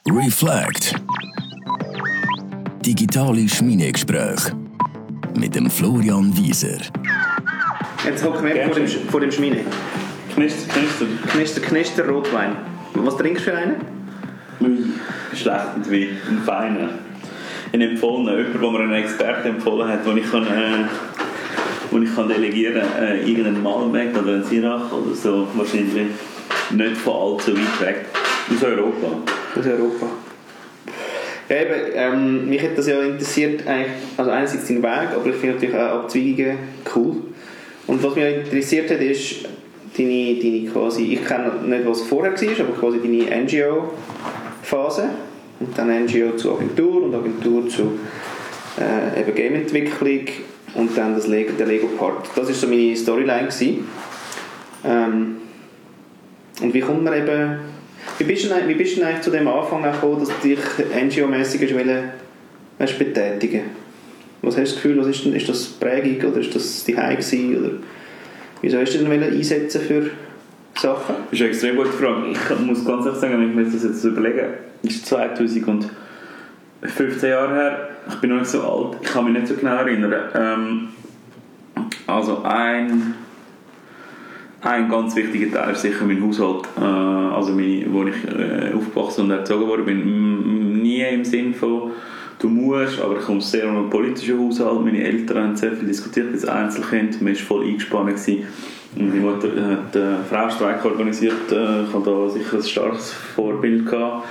Reflect. Digitale Schmiedegespräche mit dem Florian Wieser. Jetzt hocken wir vor dem Schmine. Knister Rotwein. Was trinkst du für einen? Schlechten Wein, einen feinen. Ich habe empfohlen, jemand, der mir einen Experten empfohlen hat, den ich kann delegieren kann, irgendeinen Malbec oder einen Syrah oder so, wahrscheinlich nicht von allzu weit weg. Aus Europa. Ja, eben, mich hat das ja interessiert, also einerseits dein Weg, aber ich finde natürlich auch Abzweigungen cool. Und was mich interessiert hat, ist deine quasi, ich kenne nicht, was vorher war, aber quasi deine NGO-Phase. Und dann NGO zu Agentur und Agentur zu eben Game-Entwicklung und dann der Lego-Part. Das war so meine Storyline gewesen. Und wie kommt man eben... Wie bist du eigentlich zu dem Anfang gekommen, dass du dich NGO-mässig betätigen? Was hast du das Gefühl, ist das Prägung oder ist das die Hause gewesen, oder wieso hast du denn einsetzen für Sachen? Das ist eine extrem gute Frage. Ich muss ganz ehrlich sagen, wenn ich mir das jetzt überlege, ist 2015 Jahre her, ich bin noch nicht so alt, ich kann mich nicht so genau erinnern. Also ein ganz wichtiger Teil ist sicher mein Haushalt, also wo ich aufgewachsen und erzogen worden bin. Nie im Sinn von du musst, aber ich komme sehr aus einem politischen Haushalt. Meine Eltern haben sehr viel diskutiert als Einzelkind, man war voll eingespannt gewesen. Meine Mutter hat einen Frauenstreik organisiert, ich hatte da sicher ein starkes Vorbild gehabt.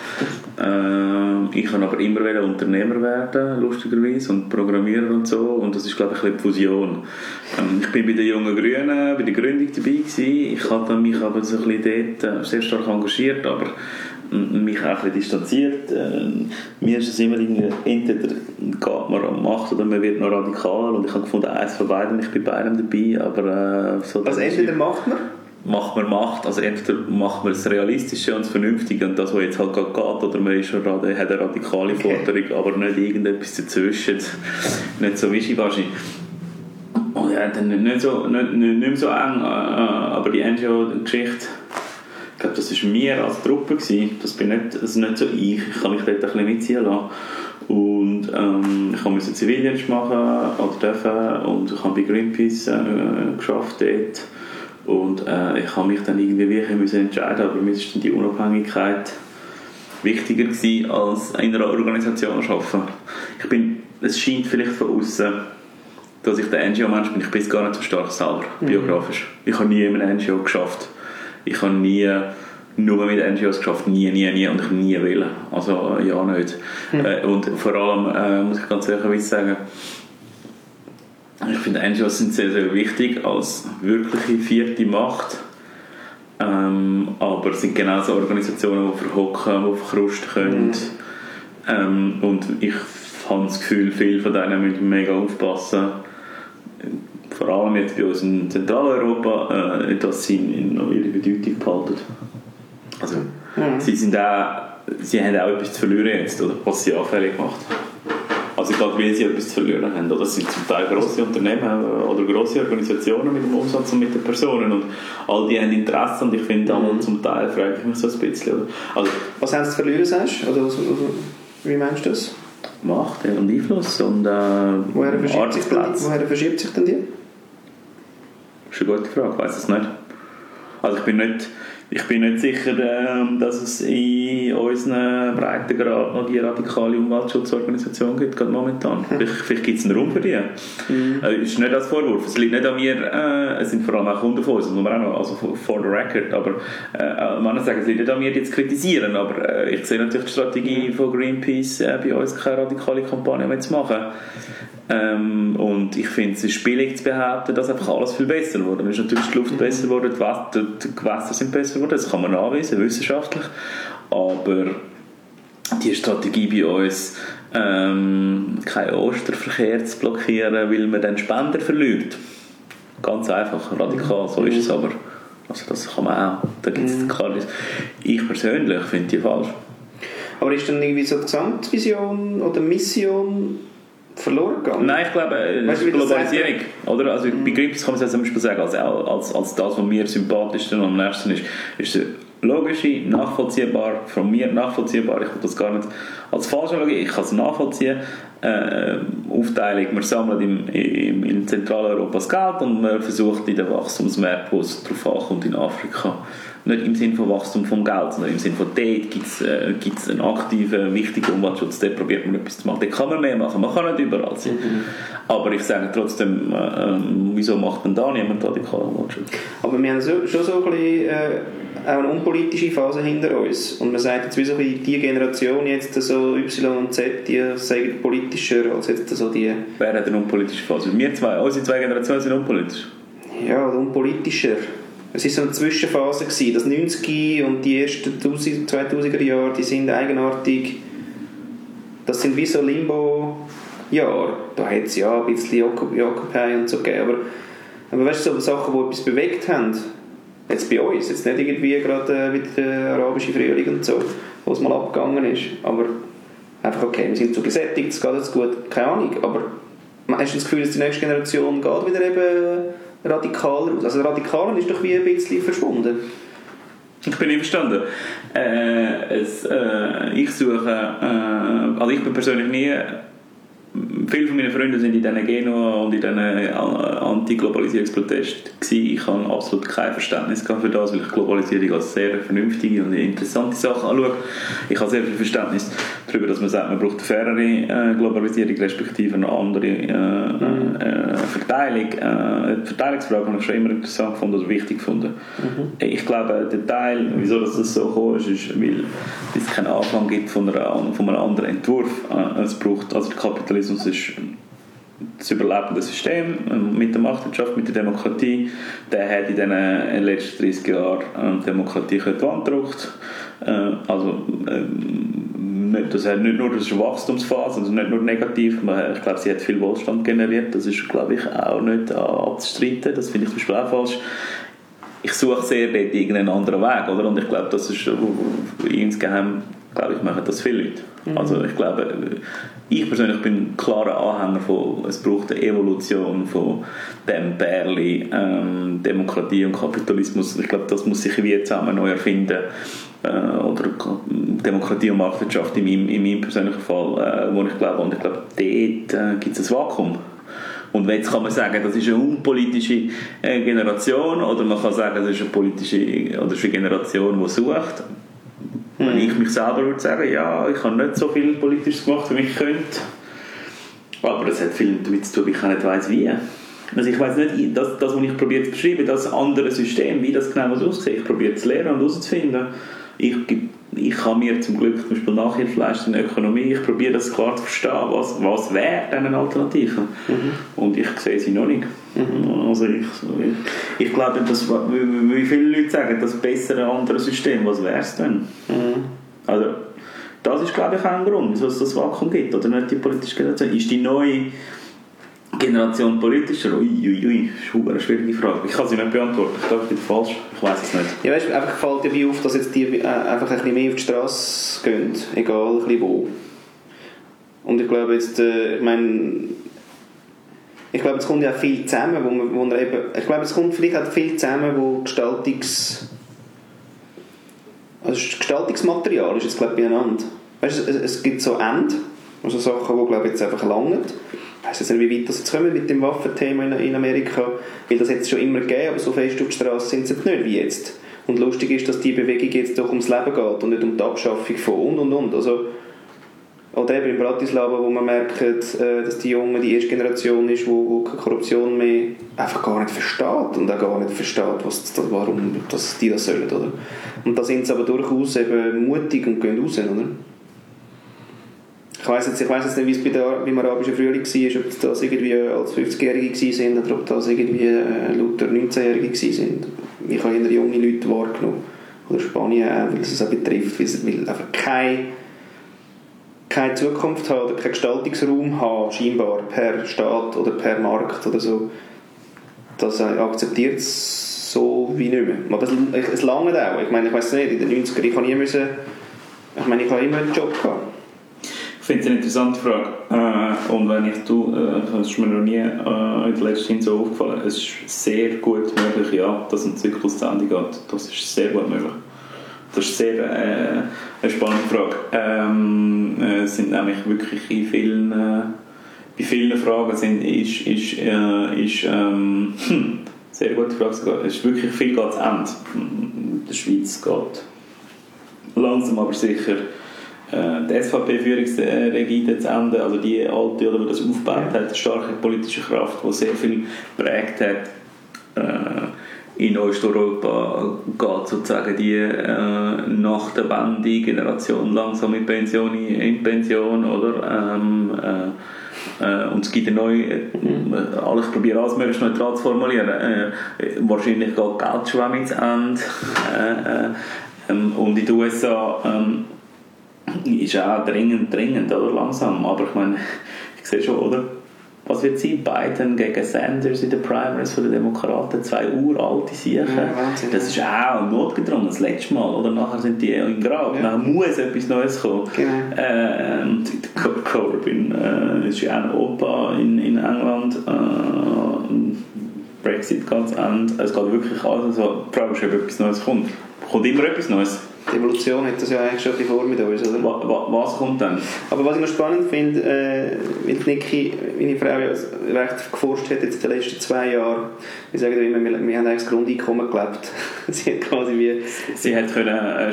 Ich wollte aber immer Unternehmer werden, lustigerweise, und Programmierer und so, und das ist, glaube ich, eine Fusion. Ich bin bei den Jungen Grünen, bei der Gründung dabei gewesen. Ich habe mich aber so ein bisschen dort sehr stark engagiert, aber mich auch ein bisschen distanziert. Mir ist es immer entweder geht man und macht oder man wird noch radikaler, und ich habe gefunden, eins von beiden, ich bin bei beidem dabei, aber so... Also entweder macht man? Also entweder macht man das Realistische und das Vernünftige und das, was jetzt halt gerade geht, oder man ist hat eine radikale Forderung, aber nicht irgendetwas dazwischen, nicht so wischiwaschi. Und ja, dann nicht mehr so eng, aber die NGO-Geschichte, ich glaube, das war mir als Truppe gewesen. Das ist nicht so ich kann mich dort ein bisschen mitziehen lassen. Und ich musste Zivildienst machen oder dürfen, und ich habe bei Greenpeace geschafft dort. Und ich habe mich dann irgendwie wirklich entscheiden, aber mir ist dann die Unabhängigkeit wichtiger gewesen, als in einer Organisation zu arbeiten. Es scheint vielleicht von außen, dass ich der NGO-Mensch bin. Ich bin gar nicht so stark selber, biografisch. Ich habe nie in einem NGO geschafft. Ich habe nie nur mit NGOs geschafft, nie und ich nie will. Also ja, nicht. Und vor allem muss ich ganz ehrlich sagen, ich finde, NGOs sind sehr, sehr wichtig als wirkliche vierte Macht. Aber es sind genauso Organisationen, die verhocken, die verkrusten können. Und ich habe das Gefühl, viele von denen müssen mega aufpassen. Vor allem jetzt bei uns in Zentraleuropa, dass sie noch ihre Bedeutung behalten. Also, sie haben auch etwas zu verlieren jetzt, oder was sie anfällig macht. Also gerade weil sie etwas zu verlieren haben. Oder es sind zum Teil grosse Unternehmen oder grosse Organisationen mit dem Umsatz und mit den Personen. Und all die haben Interesse, und ich finde zum Teil frage ich mich so ein bisschen. Also, was haben sie zu verlieren, sagst du? Oder wie meinst du das? Macht und Einfluss und woher verschiebt sich denn die? Das ist eine gute Frage, ich weiss es nicht. Also ich bin nicht sicher, dass es in unseren Breitengrad noch die radikale Umweltschutzorganisation gibt, gerade momentan. Vielleicht gibt es einen Raum für die. Es ist nicht als Vorwurf, es liegt nicht an mir, es sind vor allem auch Kunden von uns, das muss man auch noch, also for the record, aber man kann sagen, es liegt nicht an mir, die zu kritisieren, aber ich sehe natürlich die Strategie von Greenpeace, bei uns keine radikale Kampagne mehr zu machen. Und ich finde, es ist billig zu behaupten, dass einfach alles viel besser wurde. Es ist natürlich die Luft besser geworden, die Gewässer sind besser geworden, das kann man nachweisen, wissenschaftlich. Aber die Strategie bei uns, keinen Osterverkehr zu blockieren, weil man den Spender verliert. Ganz einfach, radikal, so ist es aber. Also das kann man auch. Da gibt's ich persönlich finde die falsch. Aber ist dann irgendwie so die Gesamtvision oder Mission verloren gegangen? Nein, ich glaube, es ist Globalisierung. Oder? Also bei Greenpeace kann man es zum Beispiel sagen, als das, was mir sympathisch und am nächsten ist logische, nachvollziehbar, von mir nachvollziehbar, ich will das gar nicht als falsch anschauen, ich kann es nachvollziehen, Aufteilung, wir sammeln in Zentraleuropa das Geld und man versucht in den Wachstumsmärkten, wo es darauf ankommt in Afrika, nicht im Sinne von Wachstum vom Geld, sondern im Sinne von dort gibt es einen aktiven, wichtigen Umweltschutz, dort probiert man etwas zu machen, dort kann man mehr machen, man kann nicht überall sein. Aber ich sage trotzdem, wieso macht man da niemand radikalen Umweltschutz? Aber wir haben schon so ein bisschen, auch eine unpolitische Phase hinter uns und man sagt jetzt wie so die Generation jetzt so Y und Z, die sagen politischer als jetzt so die... Wer hat eine unpolitische Phase? Wir zwei, unsere zwei Generationen sind unpolitisch. Ja, unpolitischer. Es war so eine Zwischenphase gewesen. Das 90er und die ersten 2000er Jahre, die sind eigenartig. Das sind wie so Limbo-Jahre. Da hat es ja ein bisschen Occupy und so gegeben. Aber weißt du, so Sachen, die etwas bewegt haben, jetzt bei uns, jetzt nicht irgendwie gerade wie der arabische Frühling und so, wo es mal abgegangen ist. Aber einfach okay, wir sind so gesättigt, es geht jetzt gut, keine Ahnung. Aber hast du das Gefühl, dass die nächste Generation geht wieder eben radikaler aus? Also radikaler ist doch wie ein bisschen verschwunden. Ich bin einverstanden. Ich suche, also ich bin persönlich nie, viele von meinen Freunden sind in diesen Genua und in diesen Anti-Globalisierungsprotesten gewesen. Ich habe absolut kein Verständnis für das, weil ich Globalisierung als sehr vernünftige und interessante Sache anschaue. Ich habe sehr viel Verständnis darüber, dass man sagt, man braucht eine fairere Globalisierung, respektive eine andere Verteilung. Die Verteilungsfrage habe ich schon immer interessant gefunden oder wichtig gefunden. Ich glaube, der Teil, wieso das so gekommen ist, weil es keinen Anfang gibt von einem anderen Entwurf. Es braucht, also der Kapitalismus ist das überlebende System mit der Marktwirtschaft, mit der Demokratie. Der hat in den letzten 30 Jahren Demokratie an die Wand gedrückt. Das hat nicht nur eine Wachstumsphase, also nicht nur negativ. Ich glaube, sie hat viel Wohlstand generiert. Das ist, glaube ich, auch nicht abzustreiten. Das finde ich zum Beispiel auch falsch. Ich suche sehr dort irgendeinen anderen Weg, oder? Und ich glaube, das ist insgeheim, glaube ich, machen das viele Leute. Also ich glaube, ich persönlich bin ein klarer Anhänger von, es braucht eine Evolution von dem Pärli Demokratie und Kapitalismus. Ich glaube, das muss sich wie zusammen neu erfinden. Oder Demokratie und Marktwirtschaft in meinem persönlichen Fall, wo ich glaube. Und ich glaube, dort gibt es ein Vakuum. Und jetzt kann man sagen, das ist eine unpolitische Generation, oder man kann sagen, das ist eine politische oder eine Generation, die sucht. Wenn ich mich selber würde sagen, ja, ich habe nicht so viel Politisches gemacht, wie ich könnte. Aber das hat viel damit zu tun, wie ich auch nicht weiss, wie. Also ich weiss nicht, das was ich probiere zu beschreiben, das andere System, wie das genau aussieht. Ich probiere zu lernen und herauszufinden. Ich kann mir zum Glück zum Beispiel Nachhilfe leisten in der Ökonomie. Ich probiere das klar zu verstehen, was wäre denn eine Alternative. Und ich sehe sie noch nicht. Also ich glaube, wie viele Leute sagen, das bessere andere System, was wäre es denn? Also das ist, glaube ich, auch ein Grund, wieso es das Vakuum gibt, oder nicht die politische Generation. Ist die neue Generation politischer? Das ist eine schwierige Frage. Ich kann sie nicht beantworten. Ich glaube, ich bin falsch. Ich weiß es nicht. Ja, weißt, einfach fällt dir wie auf, dass jetzt die einfach ein bisschen mehr auf die Straße gehen, egal ein bisschen wo. Und ich glaube jetzt, ich glaube, es kommt ja auch viel zusammen, ich glaube, es kommt vielleicht auch viel zusammen, wo Gestaltungsmaterial ist jetzt, glaube ich, beieinander. Weißt du, es gibt so Ende, also Sachen, die, glaube ich, jetzt einfach langen. Ich weiss jetzt nicht, wie weit das jetzt kommt mit dem Waffenthema in Amerika, weil das jetzt schon immer gegeben, aber so fest auf der Straße sind sie jetzt nicht wie jetzt. Und lustig ist, dass die Bewegung jetzt doch ums Leben geht und nicht um die Abschaffung von und. Also, oder eben in Bratislava, wo man merkt, dass die erste Generation ist, die Korruption mehr einfach gar nicht versteht und auch gar nicht versteht, warum die das sollen, oder? Und da sind sie aber durchaus eben mutig und gehen raus, oder? Ich weiss jetzt nicht, wie es beim arabischen Frühling war, ob das irgendwie als 50-Jährige waren oder ob das irgendwie lauter 19-Jährige waren. Ich habe eher junge Leute wahrgenommen. Oder Spanien auch, weil es es auch betrifft, weil einfach keine Zukunft haben oder keinen Gestaltungsraum haben, scheinbar, per Staat oder per Markt oder so. Das akzeptiert es so wie nicht mehr. Aber es langt auch. Ich meine, ich weiss nicht, in den 90ern, ich habe immer einen Job gehabt. Ich finde es eine interessante Frage. Und das ist mir noch nie in der letzten Zeit so aufgefallen. Es ist sehr gut möglich, ja, dass ein Zyklus zu Ende geht. Das ist sehr gut möglich. Das ist sehr eine spannende Frage. Es sind nämlich wirklich bei vielen Fragen sehr gute Frage sogar. Es ist wirklich viel geht zu Ende. In der Schweiz geht langsam aber sicher die SVP-Führungsregide zu Ende, also die alte, die das aufgebaut hat, eine starke politische Kraft, die sehr viel geprägt hat. In Osteuropa geht sozusagen die nach der Wende Generation langsam in Pension, oder? Und es gibt eine neue, ich probiere alles möglichst neutral zu formulieren, wahrscheinlich geht Geldschwemme ins Ende, und in den USA ist auch dringend, oder langsam, aber ich meine, ich sehe schon, oder? Was wird sein? Biden gegen Sanders in den Primaries von den Demokraten, 2 uralte Siechen. Ja, das ist auch notgedrungen, das letzte Mal, oder? Nachher sind die im Grab, ja. Nachher muss etwas Neues kommen. Genau. Corbyn ist ja auch ein Opa in England. Brexit ganz Ende. Es geht wirklich alles so. Die Frage ist, ob etwas Neues kommt. Kommt immer etwas Neues? Die Evolution hat das ja eigentlich schon vor mit uns, oder? Was kommt dann? Aber was ich noch spannend finde, weil Niki, meine Frau, ja recht geforscht hat jetzt in den letzten 2 Jahren, wir sagen ja immer, wir haben eigentlich das Grundeinkommen gelebt. Sie hat quasi wie... Sie hat können arbeiten.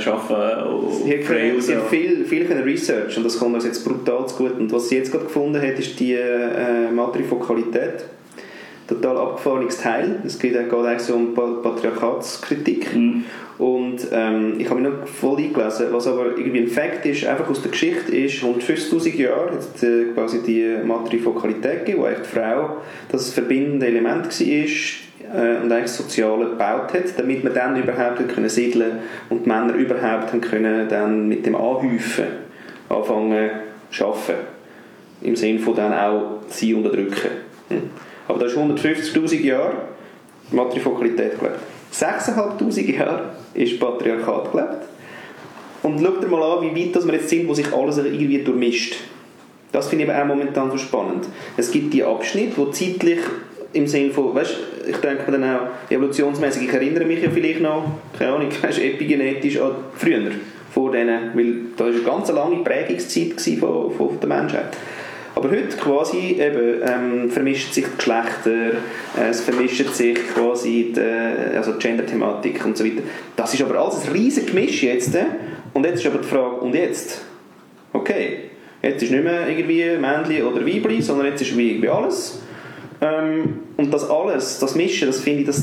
Sie hat viel können Research und das kommt uns jetzt brutal zu gut. Und was sie jetzt gerade gefunden hat, ist die Matrifokalität. Total abgefahrenes Teil. Es geht eigentlich so um Patriarchatskritik. Und ich habe mich noch voll eingelesen, was aber irgendwie ein Fakt ist, einfach aus der Geschichte ist, 150'000 Jahre hat es quasi die Matrifokalität gegeben, wo eigentlich die Frau das verbindende Element war und eigentlich das Soziale gebaut hat, damit man dann überhaupt können siedeln und die Männer überhaupt können dann mit dem Anhäufen anfangen zu arbeiten. Im Sinne von dann auch sie unterdrücken. Aber das ist 150'000 Jahre Matrifokalität gelebt. 6'500 Jahre ist Patriarchat gelebt. Und schaut dir mal an, wie weit wir jetzt sind, wo sich alles irgendwie durchmischt. Das finde ich aber auch momentan so spannend. Es gibt die Abschnitte, die zeitlich im Sinne von, weißt, ich denke mir dann auch evolutionsmäßig, ich erinnere mich ja vielleicht noch, keine Ahnung, weißt, epigenetisch an früher, vor denen, weil da war eine ganz lange Prägungszeit von der Menschheit. Aber heute quasi eben, vermischen sich die Geschlechter, es vermischen sich quasi die Gender-Thematik und so weiter. Das ist aber alles ein riesiges Gemisch jetzt. Und jetzt ist aber die Frage, und jetzt? Okay, jetzt ist nicht mehr irgendwie Männchen oder Weibli, sondern jetzt ist wie irgendwie alles. Und das alles, das Mischen, das finde ich,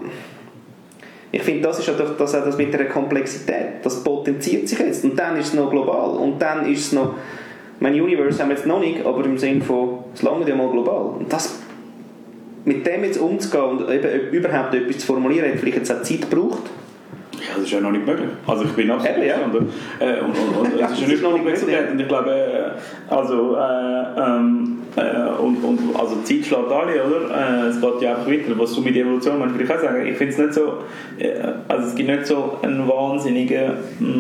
ich finde, das ist ja doch das mit der Komplexität. Das potenziert sich jetzt. Und dann ist es noch global. Und dann ist es noch... Mein Universe haben wir jetzt noch nicht, aber im Sinne von, es lange ja mal global. Und das, mit dem jetzt umzugehen und eben überhaupt etwas zu formulieren, hat vielleicht jetzt auch Zeit gebraucht. Ja, das ist ja noch nicht möglich. Also ich bin absolut und es ist ja nicht noch nicht möglich. Und ich glaube, also die Zeit schlägt alle, oder? Es geht ja einfach weiter. Was du mit der Evolution meinst, würde ich auch sagen. Ich finde es nicht so, also es gibt nicht so einen wahnsinnigen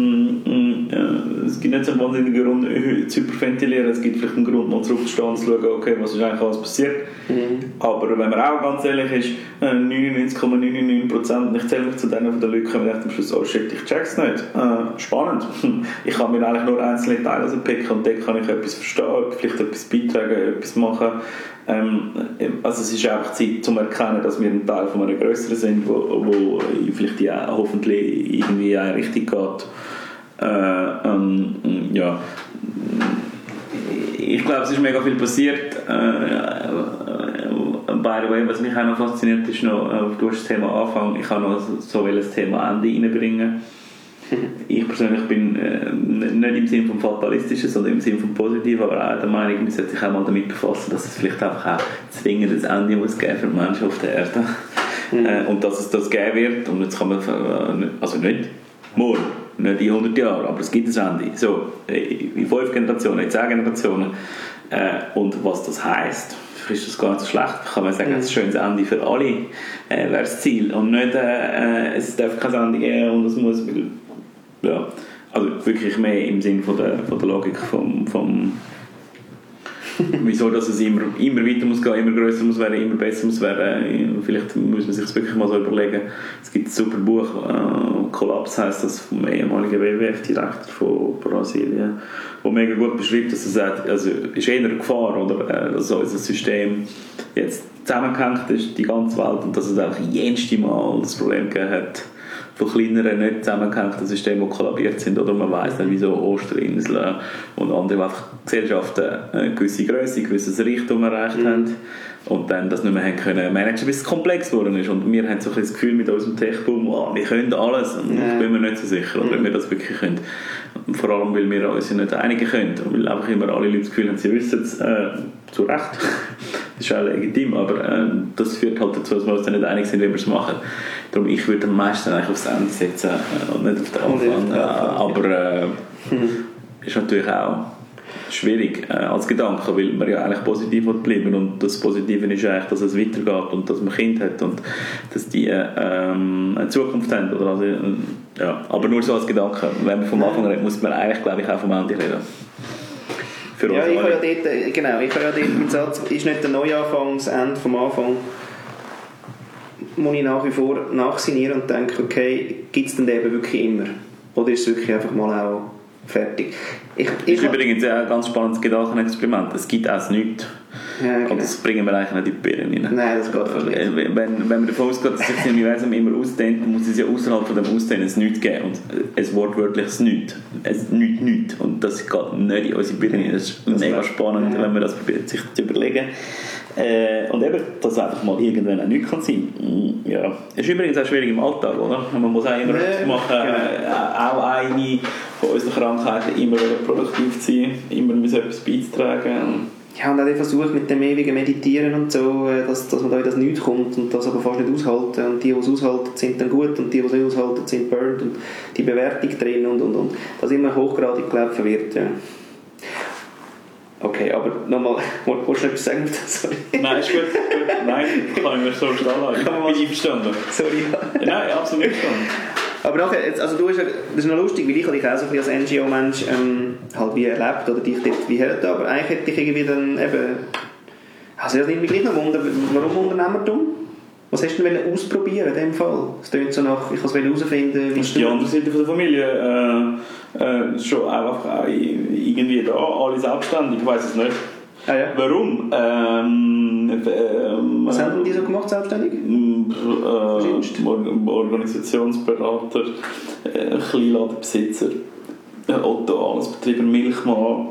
Grund zu hyperventilieren. Es gibt vielleicht einen Grund, mal zurückzustehen und zu schauen, okay, was ist eigentlich alles passiert. Aber wenn man auch ganz ehrlich ist, 99,99%, ich zähle mich zu denen von der Lücke, und ich dachte am Schluss, oh shit, ich check's nicht. Spannend. Ich kann mir eigentlich nur einzelne Teile picken und dann kann ich etwas verstehen, vielleicht etwas beitragen, etwas machen. Also es ist einfach Zeit, um zu erkennen, dass wir ein Teil von einem Größeren sind, wo vielleicht ja hoffentlich irgendwie in eine Richtung geht. Ja. Ich glaube, es ist mega viel passiert. By the way, was mich auch noch fasziniert ist, du hast das Thema Anfang, ich kann noch so das Thema Ende reinbringen. Ich persönlich bin nicht im Sinne vom Fatalistischen, sondern im Sinne vom Positiven, aber auch der Meinung, man sollte sich auch mal damit befassen, dass es vielleicht einfach auch zwingend ein Ende muss geben für die Menschen auf der Erde. Und dass es das geben wird, und jetzt kann man, also nicht morgen, nicht in 100 Jahren, aber es gibt ein Ende. So, in 5 Generationen, in 10 Generationen. Und was das heisst, ist das gar nicht so schlecht. Kann man sagen, ein schönes Ende für alle wäre das Ziel. Und nicht, es darf kein Ende geben und es muss... Ja, also wirklich mehr im Sinne von der Logik vom wieso dass es immer weiter muss gehen, immer grösser muss werden, immer besser muss werden. Vielleicht muss man sich das wirklich mal so überlegen. Es gibt ein super Buch, Kollaps heisst das, vom ehemaligen WWF-Direktor von Brasilien, der mega gut beschreibt, dass er sagt, also ist eher eine Gefahr, oder, dass unser System jetzt zusammengehängt ist, die ganze Welt, und dass es eigentlich jedes Mal das Problem gegeben hat, von kleineren, nicht zusammengehängten Systemen, die kollabiert sind, oder man weiss nicht, wieso Osterinseln und andere einfach Gesellschaften eine gewisse Grösse, ein gewisses Reichtum erreicht haben und dann das nicht mehr haben können managen, bis es komplex geworden ist. Und wir haben so ein bisschen das Gefühl mit unserem Tech-Boom, wir können alles, und ich bin mir nicht so sicher, ob wir das wirklich können. Vor allem, weil wir uns nicht einigen können und weil einfach immer alle Leute das Gefühl haben, sie wissen es, zu Recht. Das ist auch legitim, aber das führt halt dazu, dass wir uns dann nicht einig sind, wie wir es machen. Darum, ich würde am meisten eigentlich aufs Ende setzen und nicht auf den Anfang. Aber ist natürlich auch schwierig als Gedanke, weil man ja eigentlich positiv bleiben, und das Positive ist eigentlich, dass es weitergeht und dass man Kinder hat und dass die eine Zukunft haben. Oder also, ja. Aber nur so als Gedanke. Wenn man vom Anfang redet, muss man eigentlich, glaube ich, auch vom Ende reden. Ja, ich habe ja dort meinen Satz, ist nicht der Neuanfang, das Ende vom Anfang, muss ich nach wie vor nachsinieren und denke, okay, gibt es denn eben wirklich immer? Oder ist es wirklich einfach mal auch fertig? Das ist übrigens ein ganz spannendes Gedankenexperiment. Es gibt auch nichts. Ja, genau. Und das bringen wir eigentlich nicht in die Birne rein. Nein, das geht fast nicht. Wenn man davon ausgeht, dass sich das Universum immer ausdehnt, muss es ja außerhalb von dem Ausdehnen ein Nichts geben. Und ein wortwörtliches Nichts. Ein Nichts. Und das geht nicht in unsere Birne rein. Das ist mega spannend, wenn man das probiert, sich zu überlegen. Und eben, dass es einfach mal irgendwann auch nichts kann sein. Ja. Es ist übrigens auch schwierig im Alltag, oder? Man muss auch immer etwas machen. Auch eine von unseren Krankheiten, immer produktiv sein, immer etwas beizutragen. Ja, und auch der Versuch mit dem ewigen Meditieren und so, dass man da in das Nichts kommt und das aber fast nicht aushalten. Und die es aushalten, sind dann gut, und die es nicht aushalten, sind burned, und die Bewertung drin und. Das immer hochgradig, glaube ich, verwirrt. Ja. Okay, aber nochmal, wolltest du etwas sagen? Sorry. Nein, ist gut. Nein, kann ich mir so stehen lassen. Ich bin einverstanden. Sorry. Nein, absolut einverstanden. Aber nachher, also du hast ja, das ist noch lustig, weil ich habe dich auch so ein bisschen als NGO-Mensch halt wie erlebt oder dich dort wie hört, aber eigentlich hätte ich irgendwie dann eben, also das nimmt mich gleich noch Wunder, warum Unternehmertum? Was hast du denn ausprobieren in dem Fall? Es klingt so nach, ich kann es herausfinden. Das ist die andere Seite von der Familie, schon einfach irgendwie da, alle selbstständig, ich weiss es nicht. Ah, ja. Warum? Was haben die so gemacht, selbstständig? Organisationsberater, Kleinladenbesitzer, Otto, alles Betreiber, Milchmann,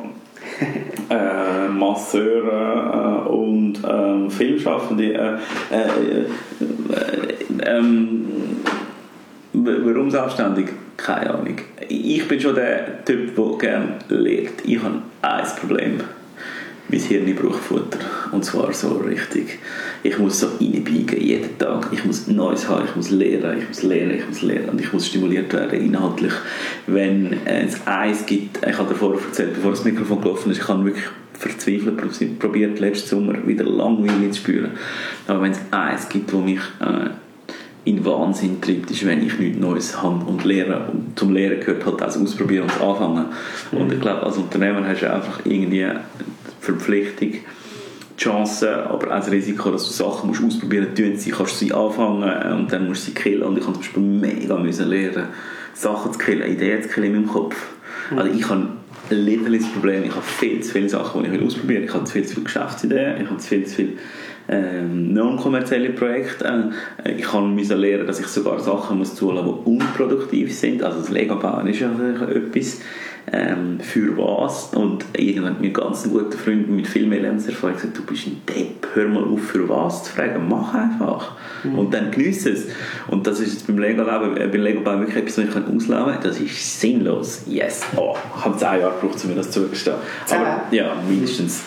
Masseure und Filmschaffende. Warum selbstständig? Keine Ahnung. Ich bin schon der Typ, der gerne lernt. Ich habe ein Problem. Mein Hirn braucht Futter. Und zwar so richtig. Ich muss so reinbiegen, jeden Tag. Ich muss Neues haben, ich muss lernen. Und ich muss stimuliert werden, inhaltlich. Wenn es eins gibt, ich habe davor erzählt, bevor das Mikrofon gelaufen ist, ich habe wirklich verzweifelt probiert, letzten Sommer wieder Langweile zu spüren. Aber wenn es eins gibt, wo mich in Wahnsinn treibt, ist, wenn ich nichts Neues habe und lehre. Und zum Lehren gehört halt das Ausprobieren und das Anfangen. Und ich glaube, als Unternehmer hast du einfach irgendwie Verpflichtung, die Chance, aber auch das Risiko, dass du Sachen musst ausprobieren musst, kannst du sie anfangen und dann musst du sie killen. Und ich musste zum Beispiel mega lernen, Sachen zu killen, Ideen zu killen in meinem Kopf. Also ich habe ein literales Problem, ich habe viel zu viele Sachen, die ich ausprobieren will. Ich habe viel zu viele Geschäftsideen, ich habe viel zu viele non-kommerzielle Projekte. Ich musste lernen, dass ich sogar Sachen zulassen muss, die unproduktiv sind. Also das Lego-Bauen ist ja etwas. Für was? Und irgendwann hat mir ganz ein guter Freund mit viel mehr Lebenserfahrung gesagt, du bist ein Depp, hör mal auf, für was zu fragen, mach einfach. Und dann geniesse es. Und das ist jetzt beim Lego-Bauen wirklich etwas, was ich ausleben kann. Das ist sinnlos. Yes. Oh, ich habe 10 Jahre gebraucht, um mir das zugestehen. Aber ja, mindestens.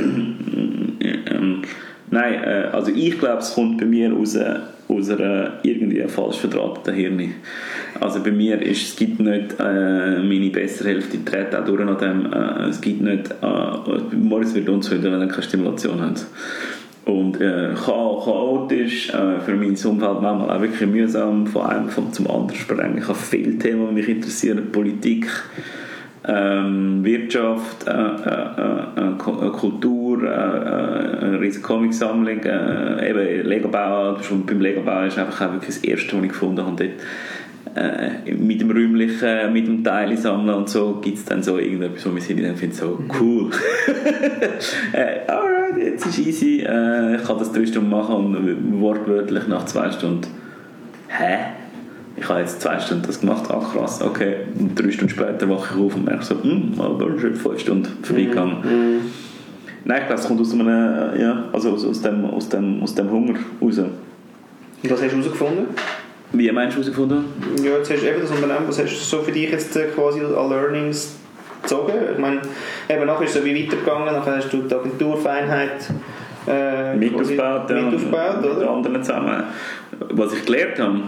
Nein, also ich glaube, es kommt bei mir aus einer irgendwie falsch verdrahteten Hirn. Also bei mir es gibt nicht meine bessere Hälfte, die dreht auch durch nach dem, es gibt nicht, Moritz wird uns hören, wenn er keine Stimulation hat. Und chaotisch, für mein Umfeld manchmal auch wirklich mühsam, von einem zum anderen sprengen. Ich habe viele Themen, die mich interessieren, Politik, Wirtschaft, Kultur, Kultur, eine riesige Comicsammlung, eben Lego-Bau, beim Lego-Bau ist einfach auch wirklich das Erste, was ich gefunden habe. Dort, mit dem Räumlichen, mit dem Teile sammeln und so, gibt es dann so irgendetwas, wo man sich dann findet, so cool. Alright, jetzt ist easy, ich kann das 3 Stunden machen und wortwörtlich nach 2 Stunden hä? Ich habe jetzt 2 Stunden das gemacht, ach krass, okay. Und 3 Stunden später wache ich auf und merke so, aber schon 5 Stunden vorbeigegangen. Nein, ich glaube, es kommt aus einem, ja, also aus dem Hunger raus. Und was hast du herausgefunden? Wie meinst du herausgefunden? Ja, jetzt hast du eben das Unternehmen, was hast du so für dich jetzt quasi an Learnings gezogen? Ich meine, eben nachher ist es so wie weitergegangen, nachher hast du die Agenturfeinheit mitaufgebaut, oder? Mit anderen zusammen. Was ich gelernt habe,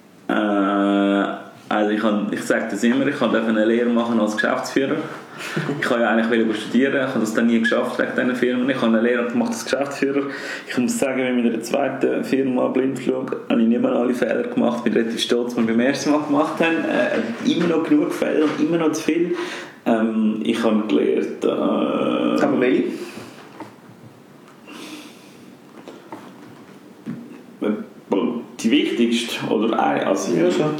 also ich sage das immer, ich durfte eine Lehre machen als Geschäftsführer. Ich wollte ja eigentlich studieren, ich habe das dann nie geschafft wegen diesen Firmen. Ich habe eine Lehre gemacht als Geschäftsführer. Ich muss sagen, mit meiner zweiten Firma Blindflug habe ich nicht mehr alle Fehler gemacht. Ich bin relativ stolz, was wir beim ersten Mal gemacht haben. Immer noch genug Fehler, immer noch zu viel. Ich habe gelernt... Aber welche? Die wichtigste, oder eine, also... Ja, so.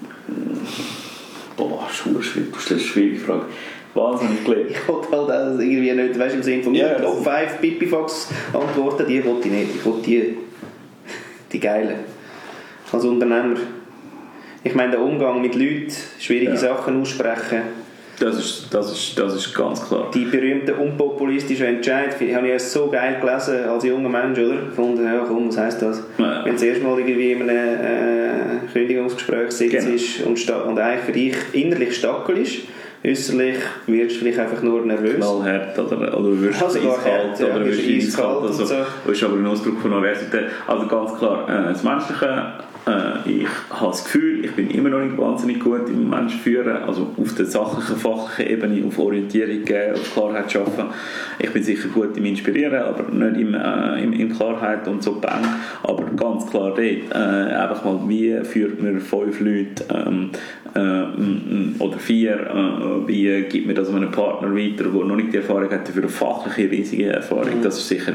Boah, schwierig, du stellst eine schwierige Frage. Was habe ich gelernt? Ich wollte halt auch irgendwie nicht, weißt du, im Sinne von Top 5 Pipifax Antworten, die wollte ich nicht. Ich wollte die geilen. Als Unternehmer. Ich meine, der Umgang mit Leuten, schwierige Sachen aussprechen. Das ist ganz klar. Die berühmten unpopulistischen Entscheidungen, die habe ich erst so geil gelesen als junger Mensch, oder? Ich fand, ja komm, was heisst das? Ja. Wenn du das erste Mal irgendwie in einem Kündigungsgespräch sitzt und eigentlich für dich innerlich stackel ist, äußerlich wirst du vielleicht einfach nur nervös. Knallhart oder wirst du eiskalt. Ja, oder wirst du eiskalt. Also, das ist aber ein Ausdruck von Universität. Also ganz klar, das Menschliche, ich habe das Gefühl, ich bin immer noch nicht wahnsinnig gut im Menschen führen, also auf der sachlichen, fachlichen Ebene, auf Orientierung geben, auf Klarheit schaffen. Ich bin sicher gut im Inspirieren, aber nicht in Klarheit und so bang. Aber ganz klar dort, einfach mal, wie führt man 5 Leute oder 4, wie gibt man das einem Partner weiter, der noch nicht die Erfahrung hat für eine fachliche, riesige Erfahrung. Das ist sicher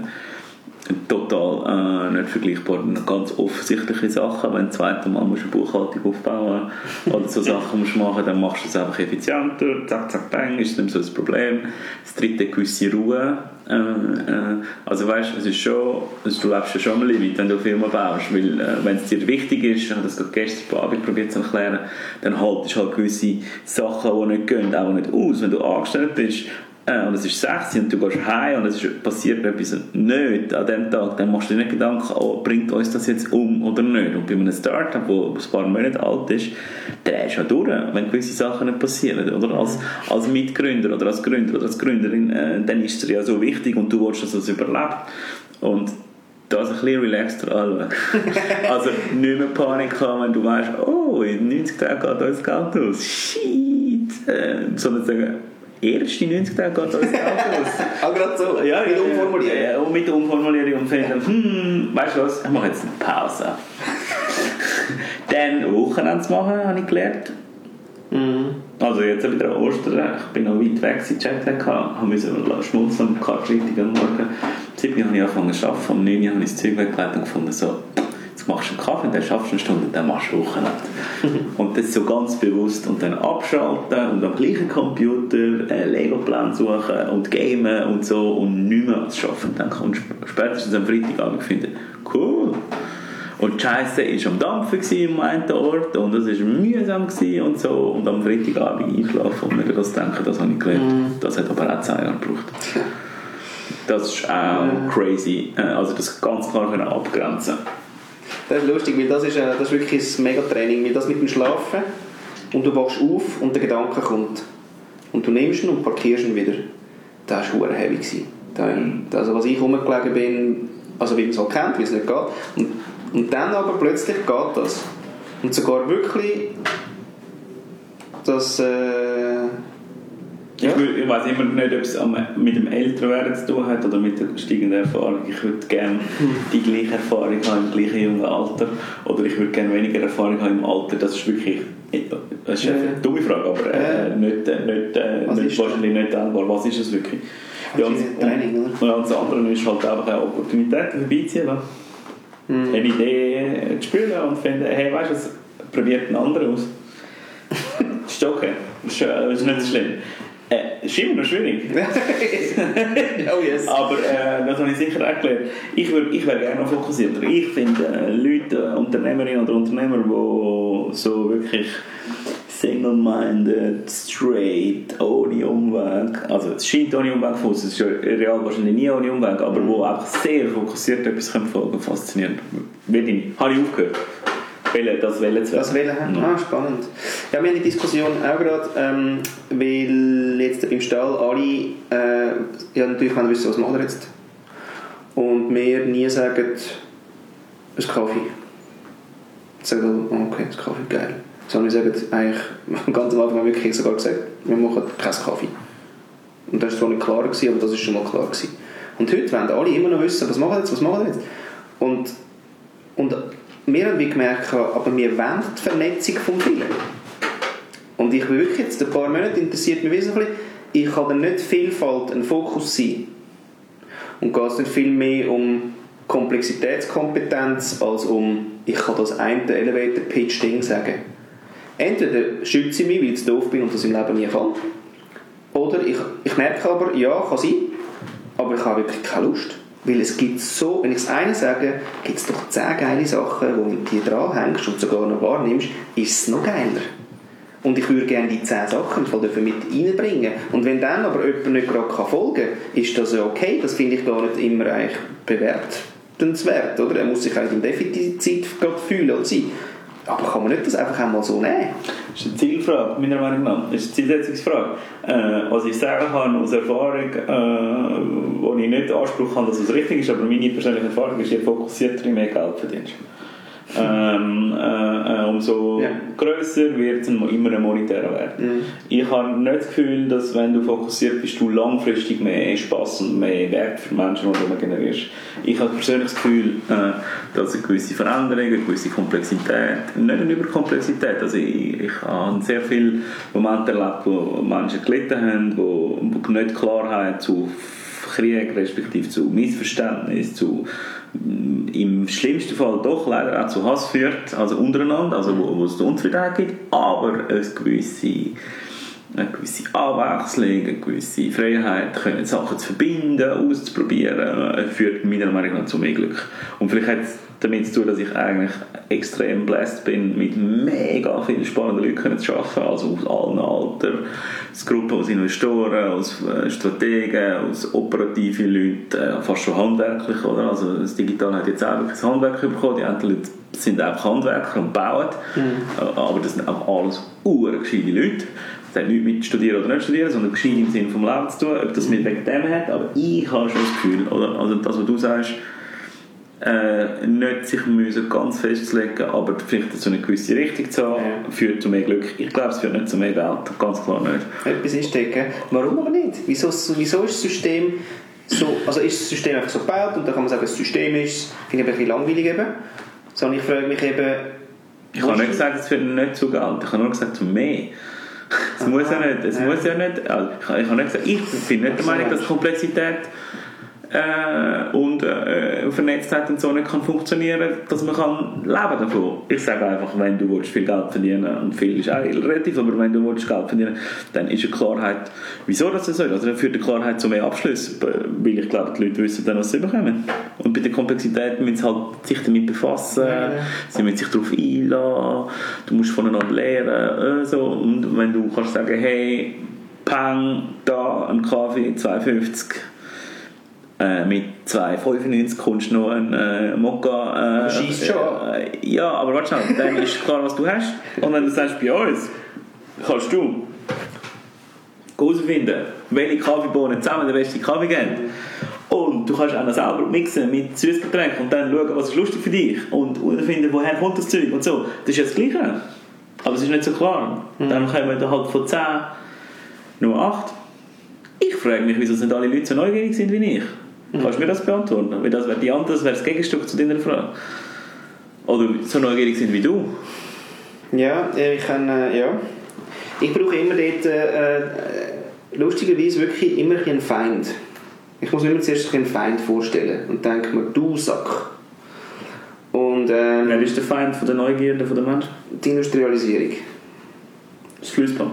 total nicht vergleichbar. Ganz offensichtliche Sachen, wenn du das zweite Mal eine Buchhaltung aufbauen oder so Sachen musst machen, dann machst du es einfach effizienter, zack, zack, bang, ist nicht so das Problem. Das dritte, gewisse Ruhe. Also weißt, es ist schon, also du lebst ja schon am Limit, wenn du eine Firma baust, weil wenn es dir wichtig ist, ich habe das gerade gestern Abend probiert zu erklären, dann haltest du halt gewisse Sachen, die nicht gehen, auch nicht aus. Wenn du angestellt bist, und es ist 6 und du gehst heim und es passiert etwas nicht an dem Tag, dann machst du dir nicht Gedanken, bringt uns das jetzt um oder nicht. Und bei einem Startup, das ein paar Monate alt ist, drehst du ja durch, wenn gewisse Sachen nicht passieren. Oder als Mitgründer oder als Gründer oder als Gründerin, dann ist es ja so wichtig und du willst, dass es überlebt. Und das ein bisschen relaxter anschauen. Also nicht mehr Panik haben, wenn du weißt, in 90 Tagen geht uns Geld aus. Shit! Sondern sagen, erst in 90 Tagen geht uns Geld aus. Auch gerade so, ja, mit Umformulierung. Ja, und mit Umformulierung und finden, weißt du was, ich mache jetzt eine Pause. Dann Wochenende zu machen, habe ich gelernt. Also jetzt wieder an Ostern, ich bin noch weit weg, seit Jetlag habe musste schmunzeln am Kartschreitung am Morgen. Um 7 Uhr habe ich angefangen zu arbeiten, um 9 Uhr habe ich das Zeug weggelegt und gefunden, so, jetzt machst du einen Kaffee, dann schaffst du eine Stunde und dann machst du Wochenende. Und das so ganz bewusst und dann abschalten und am gleichen Computer Lego-Plan suchen und gamen und so und nicht mehr ans Arbeiten denken. Und spätestens am Freitagabend finde ich, cool. Und die Scheisse war am Dampfen im einen Ort und das war mühsam und so. Und am Freitagabend einschlafen und mir das denken, das habe ich gelernt. Das hat aber auch 10 Jahre gebraucht. Das ist auch crazy. Also das ganz klar abgrenzen. Das ist lustig, weil das ist wirklich ein Megatraining, weil das mit dem Schlafen und du wachst auf und der Gedanke kommt. Und du nimmst ihn und parkierst ihn wieder. Das war verdammt heavy. Also was ich rumgelegen bin, also wie man es halt kennt, wie es nicht geht. Und dann aber plötzlich geht das. Und sogar wirklich, dass... Ich weiß immer nicht, ob es mit dem Älterwerden zu tun hat oder mit der steigenden Erfahrung. Ich würde gerne die gleiche Erfahrung haben im gleichen jungen Alter oder ich würde gerne weniger Erfahrung haben im Alter. Das ist wirklich Das ist eine dumme Frage, aber wahrscheinlich nicht denkbar. Was ist es wirklich? Ja, Training, oder? Und das andere ist halt einfach eine Opportunitäten vorbeiziehen. Eine Idee zu spielen und finden, hey, weißt du, probiert einen anderen aus. Das ist okay. Das ist nicht so schlimm. Ist immer noch schwierig. Oh yes. Aber das habe ich sicher auch gelernt. Ich wäre gerne noch fokussierter. Ich finde Leute, Unternehmerinnen oder Unternehmer, die so wirklich single-minded, straight, ohne Umweg, also es scheint ohne Umweg von uns, es ist ja real wahrscheinlich nie ohne Umweg, aber wo einfach sehr fokussiert etwas folgen können, faszinierend. Habe ich aufgehört. Das Wählen zu Das Wählen haben? Ja. Spannend. Ja, wir haben die Diskussion auch gerade, weil jetzt beim Stall alle ja, natürlich wollen wissen, was machen wir jetzt. Und wir nie sagen, ein Kaffee. Sagen, okay, ein Kaffee, geil. Sondern wir sagen eigentlich, ganz am Anfang haben wir wirklich sogar gesagt, wir machen keinen Kaffee. Und das war zwar nicht klar, aber das war schon mal klar. Und heute wollen alle immer noch wissen, was machen wir jetzt. Und wir haben gemerkt, aber wir wollen die Vernetzung von vielen. Und ich bin wirklich jetzt ein paar Monate interessiert mich wesentlich, ich kann dann nicht Vielfalt ein Fokus sein. Und geht es nicht viel mehr um Komplexitätskompetenz, als um, ich kann das eine Elevator-Pitch-Ding sagen. Entweder schütze ich mich, weil ich zu doof bin und das im Leben nie kann. Oder ich merke aber, ja, kann sein, aber ich habe wirklich keine Lust. Weil es gibt so, wenn ich das eine sage, gibt es doch 10 geile Sachen, wo du die dranhängst und sogar noch wahrnimmst, ist es noch geiler. Und ich würde gerne die 10 Sachen mit reinbringen. Und wenn dann aber jemand nicht gerade folgen kann, ist das ja okay. Das finde ich gar nicht immer eigentlich bewertenswert. Oder? Er muss sich auch im Defizit gerade fühlen oder sein. Aber kann man nicht das einfach einmal so nehmen? Das ist eine Zielfrage, meiner Meinung nach. Das ist eine Zielsetzungsfrage. Was ich sagen kann aus Erfahrung, wo ich nicht den Anspruch habe, dass es richtig ist, aber meine persönliche Erfahrung ist, je fokussierter, je mehr Geld verdienst. Umso grösser wird es immer ein monetärer Wert. Ich habe nicht das Gefühl, dass wenn du fokussiert bist, du langfristig mehr Spass und mehr Wert für Menschen generierst. Ich habe persönlich das Gefühl, dass eine gewisse Veränderung, eine gewisse Komplexität, nicht eine Überkomplexität, also ich habe sehr viele Momente erlebt, wo Menschen gelitten haben, wo nicht Klarheit zu Krieg, respektive zu Missverständnis, zu im schlimmsten Fall doch leider auch zu Hass führt, also untereinander, also wo es Unzufriedenheit gibt, aber eine gewisse Abwechslung, eine gewisse Freiheit, können Sachen zu verbinden, auszuprobieren, führt meiner Meinung nach zu mehr Glück. Und vielleicht hat es damit zu tun, dass ich eigentlich extrem blessed bin, mit mega vielen spannenden Leuten zu arbeiten, also aus allen Altersgruppen, aus Investoren, aus Strategen, aus operativen Leuten, fast schon handwerklich, oder? Also das Digital hat jetzt auch wirklich das Handwerk bekommen, die anderen Leute sind auch Handwerker und bauen, aber das sind auch alles gescheite Leute. Das hat nichts mit Studieren oder nicht Studieren, sondern gescheit im Sinne vom Leben zu tun, ob das mit wegen dem hat, aber ich habe schon das Gefühl, oder? Also das, was du sagst, nicht sich müssen ganz festzulegen, aber vielleicht so eine gewisse Richtung zu haben, führt zu mehr Glück. Ich glaube, es führt nicht zu mehr Geld, ganz klar nicht. Etwas ist decken. Warum aber nicht? Wieso ist das System so, also ist das System einfach so gebaut und dann kann man sagen, das System ist, finde ich ein bisschen langweilig eben, sondern ich frage mich eben... Ich habe nicht gesagt, es führt nicht zu Geld, ich habe nur gesagt, zu mehr. Es muss ja nicht, also ich habe nicht gesagt, ich bin nicht der Meinung, dass Komplexität und Vernetztheit und so nicht kann funktionieren, dass man kann leben davon. Ich sage einfach, wenn du viel Geld verdienen willst, und viel ist auch relativ, aber wenn du Geld verdienen willst, dann ist eine Klarheit, wieso das so ist. Also dann führt die Klarheit zu mehr Abschlüssen, weil ich glaube, die Leute wissen dann, was sie bekommen. Und bei der Komplexität müssen sie halt sich damit befassen, sie müssen sich darauf einlassen, du musst voneinander lernen, so. Und wenn du kannst sagen, hey, Peng, da ein Kaffee, 2,50, mit 2,95 kommst du noch einen Mokka. Scheiss schon. Ja, aber warte schnell, dann ist klar, was du hast. Und wenn du sagst, bei uns kannst du herausfinden, welche Kaffeebohnen zusammen den besten Kaffee geben. Und du kannst auch noch selber mixen mit Süßgetränken und dann schauen, was ist lustig für dich. Und herausfinden, woher kommt das Zeug und so. Das ist ja das Gleiche. Aber es ist nicht so klar. Dann kommen wir halt von 10 nur 8. Ich frage mich, wieso sind alle Leute so neugierig sind wie ich. Kannst du mir das beantworten? Weil das wäre die andere, das wäre das Gegenstück zu deiner Frage. Oder so neugierig sind wie du. Ja, ich brauche immer dort lustigerweise wirklich immer einen Feind. Ich muss mir immer zuerst einen Feind vorstellen und denke mir, du Sack. Und, wer ist der Feind von der Neugierde von der Menschen? Die Industrialisierung. Das Fließband.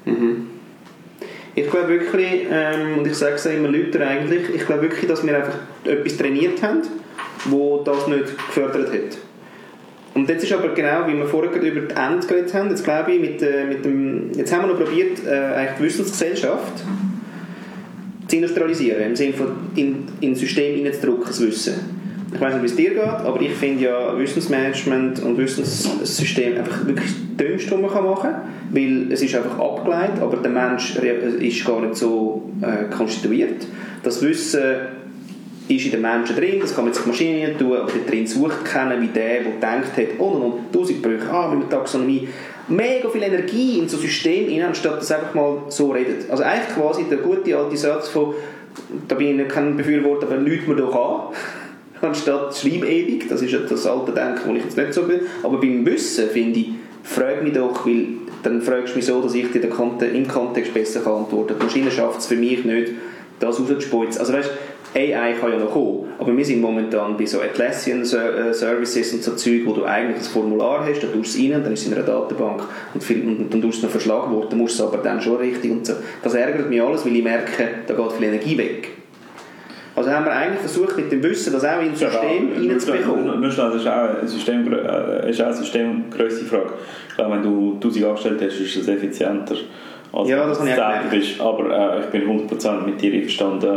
Ich glaube wirklich, und ich sage es immer Leuten eigentlich, ich glaube wirklich, dass wir einfach etwas trainiert haben, wo das nicht gefördert hat. Und jetzt ist aber genau, wie wir vorher über die Ende geredet haben, jetzt glaube ich, mit dem, jetzt haben wir noch probiert, eigentlich die Wissensgesellschaft zu industrialisieren, im Sinne von in ein System hineinzudrücken, das Wissen. Ich weiß nicht, wie es dir geht, aber ich finde ja Wissensmanagement und Wissenssystem einfach wirklich das Dümmste, was man machen kann, weil es ist einfach abgeleitet, aber der Mensch ist gar nicht so konstituiert. Das Wissen ist in den Menschen drin, das kann man jetzt in die Maschine tun, aber da drin sucht keiner wie der gedacht hat, und 1000 Brüche, mit der Taxonomie, mega viel Energie in so ein System rein, anstatt das einfach mal so redet. Also eigentlich quasi der gute alte Satz von, da bin ich kein Befürworter, aber lügt man doch an, anstatt schreib ewig, das ist ja das alte Denken, wo ich jetzt nicht so bin, aber beim Wissen finde ich, frag mich doch, weil dann fragst du mich so, dass ich dir im Kontext besser antworten kann. Die Maschine schafft es für mich nicht, das rauszuspeuzen. Also weißt, AI kann ja noch kommen, aber wir sind momentan bei so Atlassian Services und so Zeug, wo du eigentlich ein Formular hast, da tust du es rein, dann ist es in einer Datenbank und dann tust du es noch verschlagworten, dann musst du es aber dann schon richtig und so. Das ärgert mich alles, weil ich merke, da geht viel Energie weg. Also haben wir eigentlich versucht, mit dem Wissen das auch ins System reinzubekommen. Das ist auch eine Systemgrösse-Frage. Ich glaube, wenn du 1000 angestellt hast, ist es effizienter. Also ja, das habe ich auch gemerkt. Bist, aber ich bin 100% mit dir einverstanden,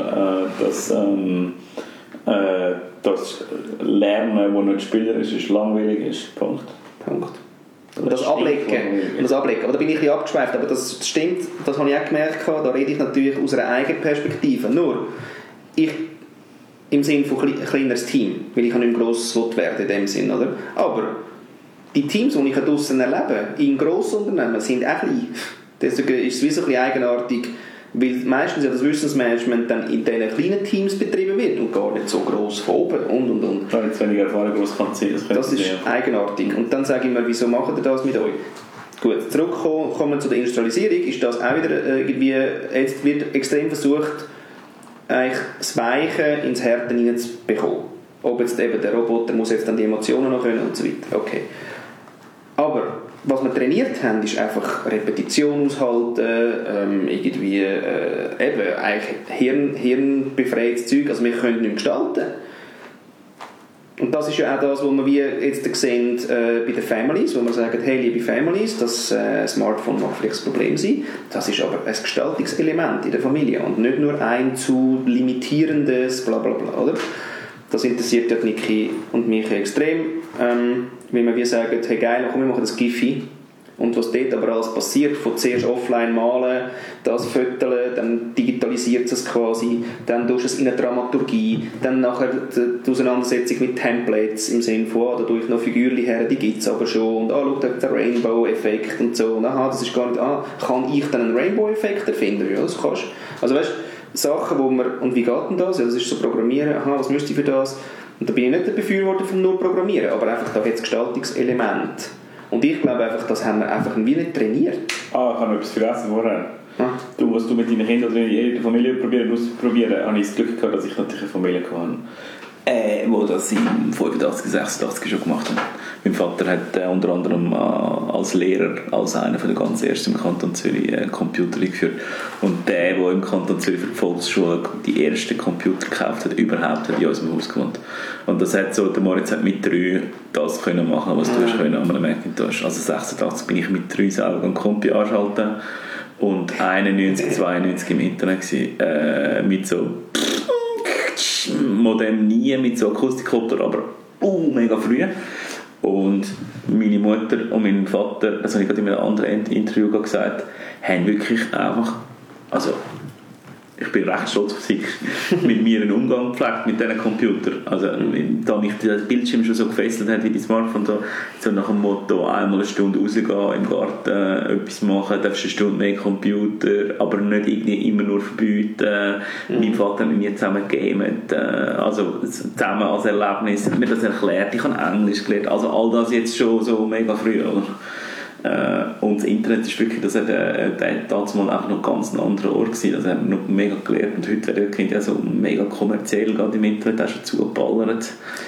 dass Lernen, das nicht spielerisch ist, langweilig ist. Punkt. Und das Ablecken. Aber da bin ich ein bisschen abgeschweift, aber das stimmt, das habe ich auch gemerkt, da rede ich natürlich aus einer eigenen Perspektive. Nur, ich im Sinne von kleineres Team, weil ich nicht gross werden in dem Sinn, oder? Aber die Teams, die ich draussen erlebe, in Grossunternehmen, sind auch klein. Deswegen ist es wie so ein bisschen eigenartig, weil meistens ja das Wissensmanagement dann in diesen kleinen Teams betrieben wird und gar nicht so gross von oben und. Ja, jetzt weniger Erfahrung gross kann sein. Das ist eigenartig. Und dann sage ich mir, wieso macht ihr das mit euch? Gut, zurückkommen zu der Industrialisierung, ist das auch wieder irgendwie, jetzt wird extrem versucht, eigentlich das Weiche ins Härte hineinzubekommen. Ob jetzt eben der Roboter muss jetzt dann die Emotionen noch können und so weiter. Okay. Aber was wir trainiert haben, ist einfach Repetition aushalten, irgendwie eben eigentlich hirnbefreites Zeug, also wir können nicht mehr gestalten. Und das ist ja auch das, was wir jetzt sehen bei den Families, wo wir sagen, hey, liebe Families, das Smartphone mag vielleicht ein Problem sein, das ist aber ein Gestaltungselement in der Familie und nicht nur ein zu limitierendes Blablabla, oder? Das interessiert ja Niki und mich extrem, wenn wir sagen, hey geil, komm, wir machen das Giphy. Und was dort aber alles passiert, von zuerst offline malen, das Foteln, dann digitalisiert es quasi, dann tust du es in eine Dramaturgie, dann nachher die Auseinandersetzung mit Templates im Sinne von, da tue ich noch Figürchen her, die gibt es aber schon, und schau, da der Rainbow-Effekt und so, und aha, das ist gar nicht, kann ich dann einen Rainbow-Effekt erfinden? Ja, das kannst du. Also weißt du, Sachen, wo man, und wie geht denn das? Ja, das ist so Programmieren, aha, was müsste ich für das? Und da bin ich nicht der Befürworter von nur Programmieren, aber einfach, da gibt es Gestaltungselement. Und ich glaube einfach, das haben wir einfach wie nicht trainiert. Ich habe noch etwas vergessen vorher. Du, was du mit deinen Kindern oder in jeder Familie ausprobieren, habe ich das Glück gehabt, dass ich natürlich eine Familie hatte, wo das im 85, 86 schon gemacht haben. Mein Vater hat unter anderem als Lehrer, als einer von den ganz ersten im Kanton Zürich Computer eingeführt. Und der im Kanton Zürich für die Volksschule die ersten Computer gekauft hat, überhaupt, hat in unserem Haus gewohnt. Und das hat so, der Moritz hat mit 3 das können machen, was du hast können an einem Macintosh. Also 86 bin ich mit 3 selber einen Compi anschalten und 91, 92 im Internet gewesen, mit so Modem nie, mit so Akustikkopter, aber mega früh. Und meine Mutter und mein Vater, das habe ich gerade in einem anderen Interview gesagt, haben wirklich einfach, also ich bin recht stolz auf sie, mit mir einen Umgang gepflegt mit diesen Computern. Also da mich der Bildschirm schon so gefesselt hat wie die Smartphone, so nach dem Motto, einmal eine Stunde rausgehen, im Garten etwas machen, darfst eine Stunde mehr Computer, aber nicht irgendwie immer nur verbieten. Mein Vater hat mit mir zusammen gegamet, also zusammen als Erlebnis, hat mir das erklärt, ich habe Englisch gelernt, also all das jetzt schon so mega früh, oder? Und das Internet ist wirklich, das hat damals mal einfach noch ganz ein anderer Ort gewesen. Das haben wir noch mega gelernt. Und heute werden die Kinder ja so mega kommerziell gerade im Internet auch schon zugeballert.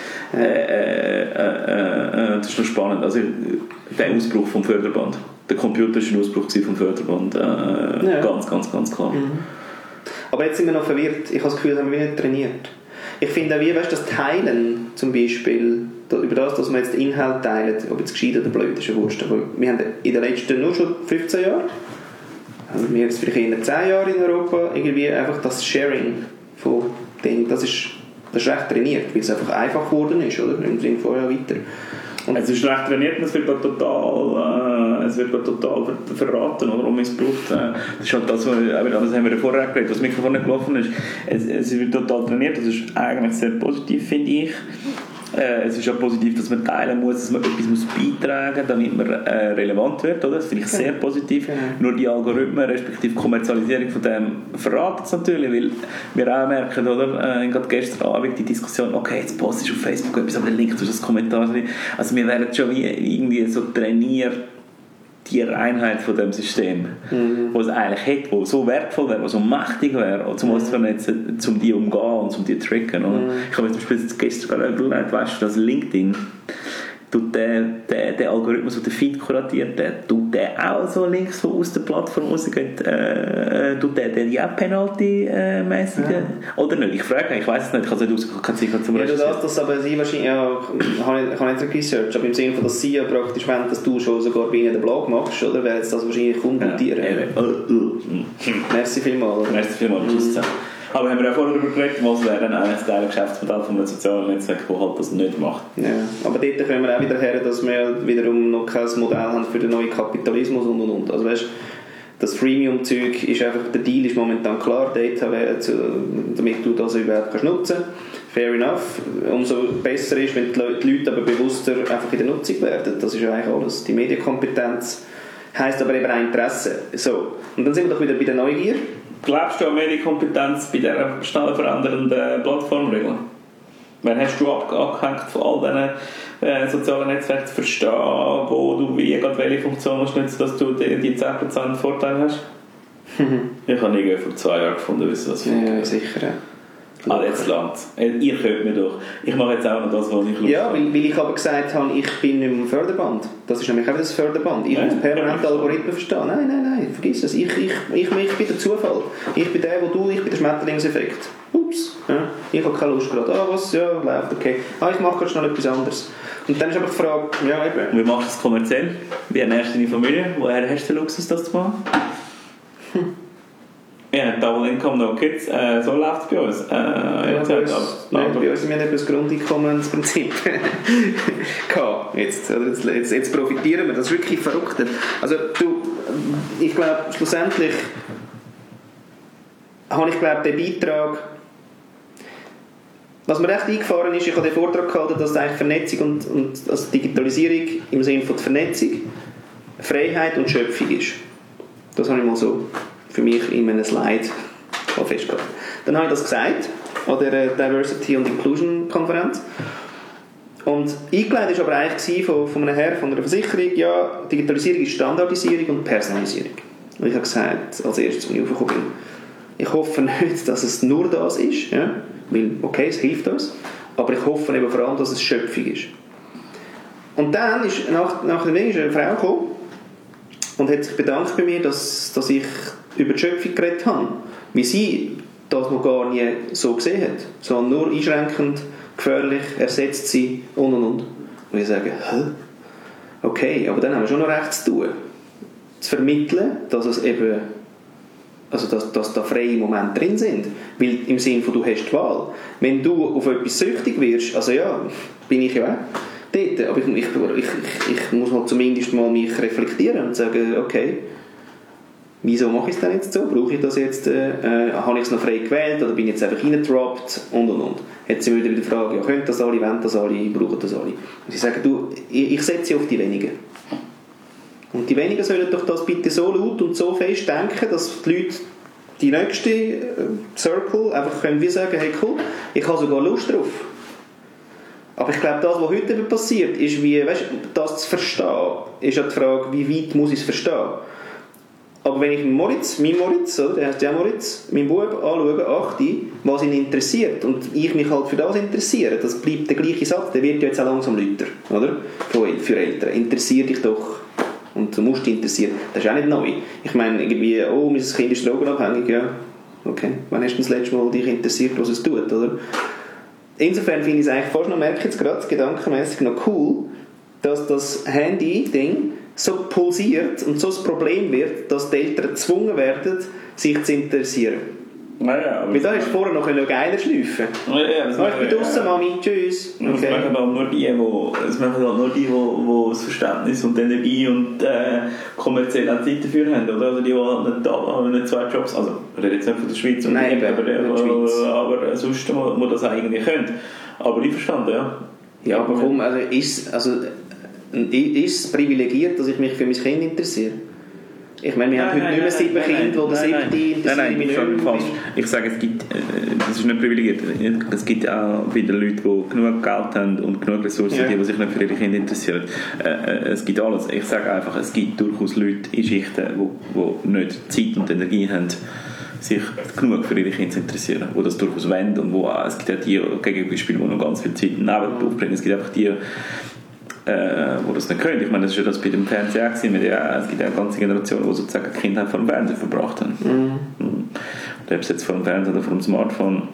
Das ist noch spannend. Also der Ausbruch vom Förderband. Der Computer war ein Ausbruch vom Förderband. Ganz, ganz, ganz klar. Mhm. Aber jetzt sind wir noch verwirrt. Ich habe das Gefühl, das haben wir nicht trainiert. Ich finde auch, wie das Teilen zum Beispiel, über das, dass man jetzt den Inhalt teilt, ob jetzt gescheit oder blöd, ist ja wurscht. Aber wir haben in den letzten nur schon 15 Jahren, wir jetzt vielleicht in 10 Jahren in Europa, irgendwie einfach das Sharing von Dingen, das ist recht trainiert, weil es einfach einfach geworden ist, oder? Im Sinne von weiter. Und es ist recht trainiert und es wird total verraten oder missbraucht. Das ist halt das haben wir ja vorher geredet, was Mikrofon nicht gelaufen ist. Es wird total trainiert, das ist eigentlich sehr positiv, finde ich. Es ist auch positiv, dass man teilen muss, dass man etwas muss beitragen muss, damit man relevant wird. Oder? Das finde ich sehr positiv. Ja. Nur die Algorithmen, respektive Kommerzialisierung von dem, verraten es natürlich, weil wir auch merken, oder? Gerade gestern Abend die Diskussion, okay, jetzt postest du auf Facebook etwas, aber den Link zu das Kommentar. Also wir werden schon wie irgendwie so trainiert, die Reinheit von dem System, wo es eigentlich hat, wo so wertvoll wäre, wo so mächtig wäre, um uns zu vernetzen, um die umgehen und um die zu triggern. Ich habe mir zum Beispiel gestern gerade überlegt, weißt du, dass LinkedIn tut der Algorithmus, der den Feed kuratiert, tut der auch so Links, die aus der Plattform rausgehen, tut der die auch Penalty-mäßig oder nicht? Ich frage, ich weiß es nicht, ich habe es nicht keine Zeit zum Recherchieren. Ja, das aber sie wahrscheinlich, ich habe nicht researched, aber im Sinne von, dass sie ja praktisch wollen, dass du schon sogar bei ihnen den Blog machst, oder wäre jetzt das wahrscheinlich konsultieren? Merci vielmals. Merci vielmals, tschüss zusammen. Aber haben wir auch vorher darüber geredet, was wäre dann eigentlich das Geschäftsmodell von einem sozialen Netzwerk, das halt das nicht macht. Ja, aber dort kommen wir auch wieder her, dass wir wiederum noch kein Modell haben für den neuen Kapitalismus und. Also weißt, das Freemium-Zeug ist einfach, der Deal ist momentan klar, damit du das überhaupt nutzen kannst. Fair enough. Umso besser ist, wenn die Leute aber bewusster einfach in der Nutzung werden. Das ist ja eigentlich alles. Die Medienkompetenz heisst aber eben auch Interesse. So. Und dann sind wir doch wieder bei der Neugier. Glaubst du an Medienkompetenz bei dieser schnell verändernden Plattformregeln? Wann hast du abgehängt von all diesen sozialen Netzwerken zu verstehen, wo du wie welche Funktion musst nutzen, dass du die 10% Vorteil hast? Ich habe nie vor 2 Jahren gefunden, wie das funktioniert. Ja, sicher. Jetzt langt ihr könnt mir doch. Ich mache jetzt auch noch das, was ich Lust habe. Weil ich aber gesagt habe, ich bin nicht im Förderband. Das ist nämlich auch das Förderband. Ich muss permanent Algorithmen verstehen. Nein, vergiss es. Ich bin der Zufall. Ich bin der, ich bin der Schmetterlingseffekt. Ups. Ja, ich habe keine Lust gerade. Was? Ja, läuft, okay. Ich mache gerade schnell etwas anderes. Und dann ist aber die Frage, ja eben. Wie machst du das kommerziell? Wie ernährst du deine Familie? Woher hast du den Luxus, das zu machen? Ja, Double Income, No Kids, so läuft es bei uns. Bei uns, wir haben eben das Grundeinkommensprinzip jetzt profitieren wir, das ist wirklich verrückt. Also ich glaube, schlussendlich habe ich den Beitrag, was mir recht eingefahren ist, ich habe den Vortrag gehalten, dass eigentlich Vernetzung und also Digitalisierung im Sinne von der Vernetzung Freiheit und Schöpfung ist. Das habe ich mal so für mich in einem Slide festgehalten. Dann habe ich das gesagt an der Diversity und Inclusion Konferenz. Und eingeleitet war aber eigentlich von einem Herrn von einer Versicherung, ja, Digitalisierung ist Standardisierung und Personalisierung. Und ich habe gesagt, als erstes, als ich aufgekommen bin, ich hoffe nicht, dass es nur das ist, ja, weil, okay, es hilft uns, aber ich hoffe eben vor allem, dass es Schöpfung ist. Und dann ist nach dem eine Frau gekommen und hat sich bedankt bei mir, dass ich über die Schöpfung geredet habe, wie sie das noch gar nie so gesehen hat, sondern nur einschränkend, gefährlich, ersetzt sie und. Und ich sage, okay, aber dann haben wir schon noch recht zu tun, zu vermitteln, dass es eben, also dass da freie Momente drin sind, weil im Sinne von, du hast die Wahl. Wenn du auf etwas süchtig wirst, also ja, bin ich ja auch dort, aber ich muss halt zumindest mal mich reflektieren und sagen, okay, wieso mache ich es denn jetzt so? Brauche ich das jetzt? Habe ich es noch frei gewählt oder bin ich jetzt einfach reingetroppt? Und. Jetzt sind wir wieder die Frage, ja, können das alle, wollen das alle, brauchen das alle? Und sie sagen, du, ich setze auf die Wenigen. Und die Wenigen sollen doch das bitte so laut und so fest denken, dass die Leute die nächste Circle einfach können wie sagen, hey cool, ich habe sogar Lust drauf. Aber ich glaube, das, was heute passiert, ist wie, weißt, das zu verstehen, ist ja die Frage, wie weit muss ich es verstehen. Aber wenn ich meinen Moritz, oder, der heißt ja Moritz, meinen Bub anschaue, achte, was ihn interessiert und ich mich halt für das interessiere, das bleibt der gleiche Satz, der wird ja jetzt auch langsam lauter, oder? Für Eltern. Interessier dich doch. Und du musst dich interessieren. Das ist auch nicht neu. Ich meine, irgendwie, oh, mein Kind ist drogenabhängig, ja. Okay. Wann hast du das letzte Mal dich interessiert, was es tut, oder? Insofern finde ich es eigentlich fast noch, merke ich jetzt gerade, gedankenmässig noch cool, dass das Handy-Ding so pulsiert und so ein Problem wird, dass die Eltern gezwungen werden, sich zu interessieren. Naja, weil da hast du vorher noch geiler schleifen. Ich bin draussen, Mami, tschüss. Okay. Das machen halt nur die, die das Verständnis und die Energie und kommerziell auch Zeit dafür haben. Oder? Also die halt nicht zwei Jobs, also ich rede jetzt nicht von der Schweiz, und nein, aber sonst, wo das eigentlich können. Aber ich verstanden, ja. Ja, aber komm, also ist es privilegiert, dass ich mich für mein Kind interessiere? Ich meine, wir haben heute nicht mehr 7 Kinder oder 7 interessieren mich nicht. Ich sage, es gibt, das ist nicht privilegiert. Es gibt auch wieder Leute, die genug Geld haben und genug Ressourcen, die sich nicht für ihre Kinder interessieren. Es gibt alles. Ich sage einfach, es gibt durchaus Leute in Schichten, die nicht Zeit und Energie haben, sich genug für ihre Kinder zu interessieren, die das durchaus wollen und es gibt auch die Gegenbeispiele, die noch ganz viel Zeit nebenbei aufbringen. Es gibt einfach die, wo das nicht können. Ich meine, das ist ja das bei dem Fernseher gewesen. Es gibt ja eine ganze Generation, die sozusagen die Kinder vor dem Fernseher verbracht haben. Ob es jetzt vor dem Fernseher oder vor dem Smartphone.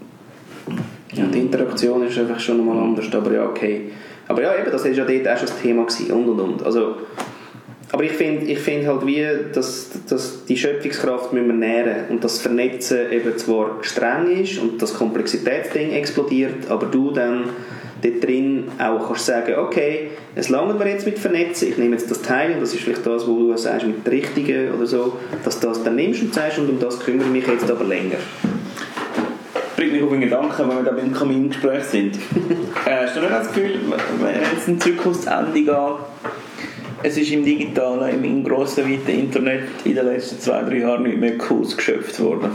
Ja, die Interaktion ist einfach schon mal anders, aber ja, okay. Aber ja, eben, das war ja dort auch schon das Thema gewesen, und. Also, aber ich finde halt wie, dass die Schöpfungskraft müssen wir nähren und das Vernetzen eben zwar streng ist und das Komplexitätsding explodiert, aber du dann dort drin auch kannst sagen, okay, es langt mir jetzt mit Vernetzen, ich nehme jetzt das Teil und das ist vielleicht das, wo du sagst, mit der Richtigen oder so, dass du das dann nimmst und sagst, und um das kümmere ich mich jetzt aber länger. Bringt mich auf einen Gedanken, wenn wir da beim Kamingespräch sind. Hast du nicht das Gefühl, wenn jetzt ein Zyklus zu Ende geht, es ist im digitalen, im grossen, weiten Internet in den letzten 2-3 Jahren nicht mehr Kurs geschöpft worden?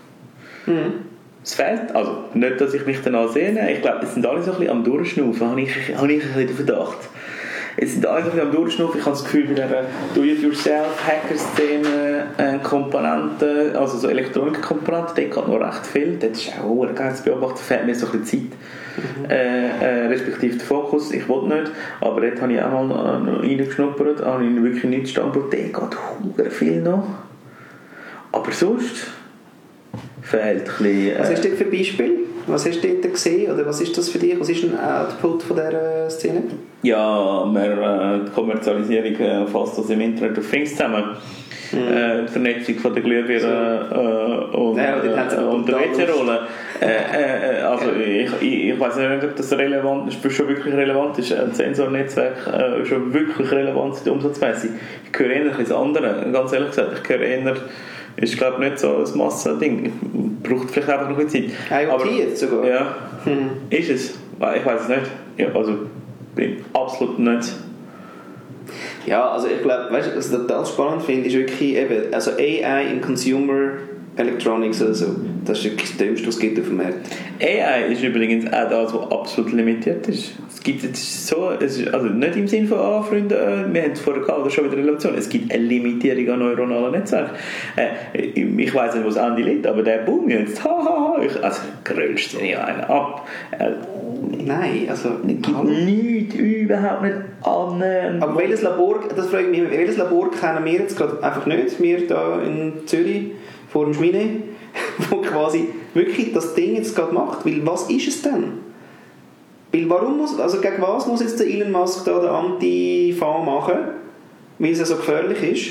Es fehlt, also nicht, dass ich mich danach sehe, ich glaube, es sind alle so ein bisschen am Durchschnaufen, habe ich ein bisschen den Verdacht. Es sind alle so ein bisschen am Durchschnaufen, ich habe das Gefühl, bei dieser Do-it-yourself-Hacker-Szene, Komponenten, also so Elektronikkomponenten, da geht noch recht viel, das ist auch ein geiles Beobachten, fehlt mir so ein bisschen Zeit, respektive der Fokus, ich will nicht, aber dort habe ich auch mal reingeschnuppert, habe ich wirklich nicht Standpunkt, der geht verdammt viel noch, aber sonst fehlt ein bisschen, was hast du dort für Beispiele? Was hast du dort gesehen? Oder was ist das für dich? Was ist ein Output von dieser Szene? Ja, die Kommerzialisierung fasst das im Internet auf Things zusammen. Die Vernetzung von der Glühbirne und der WC-Rolle. Also ich weiß nicht, ob das relevant ist, schon wirklich relevant ist. Ein Sensornetzwerk schon wirklich relevant ist, umsatzmäßig. Ich höre eher das andere, ganz ehrlich gesagt. Ich höre eher, ist glaube nicht so ein Massending. Braucht vielleicht einfach noch ein Zeit. IoT jetzt sogar? Ja. Ist es? Ich weiß es nicht. Ja, also bin absolut nicht. Ja, also ich glaube, weißt du, was ich total spannend finde, ist wirklich eben, also AI in Consumer Electronics oder so. Das ist das Dümmste, was es gibt auf dem Markt. AI ist übrigens auch das, was absolut limitiert ist. Es gibt jetzt so, es ist also nicht im Sinne von Freunde, wir haben es vorher gehabt, oder schon wieder eine Relation. Es gibt eine Limitierung an neuronalen Netzwerken. Ich weiss nicht, wo das Ende liegt, aber der Boom jetzt, also grölst du nicht einen ab. Nein, also es gibt nichts, überhaupt nicht annähernd. Aber welches Labor, das frage ich mich, welches Labor kennen wir jetzt gerade einfach nicht, wir da in Zürich vor dem Schmine, wo quasi wirklich das Ding jetzt gerade macht, weil was ist es denn? Weil warum also gegen was muss jetzt der Elon Musk da den Anti-Fan machen, weil es ja so gefährlich ist?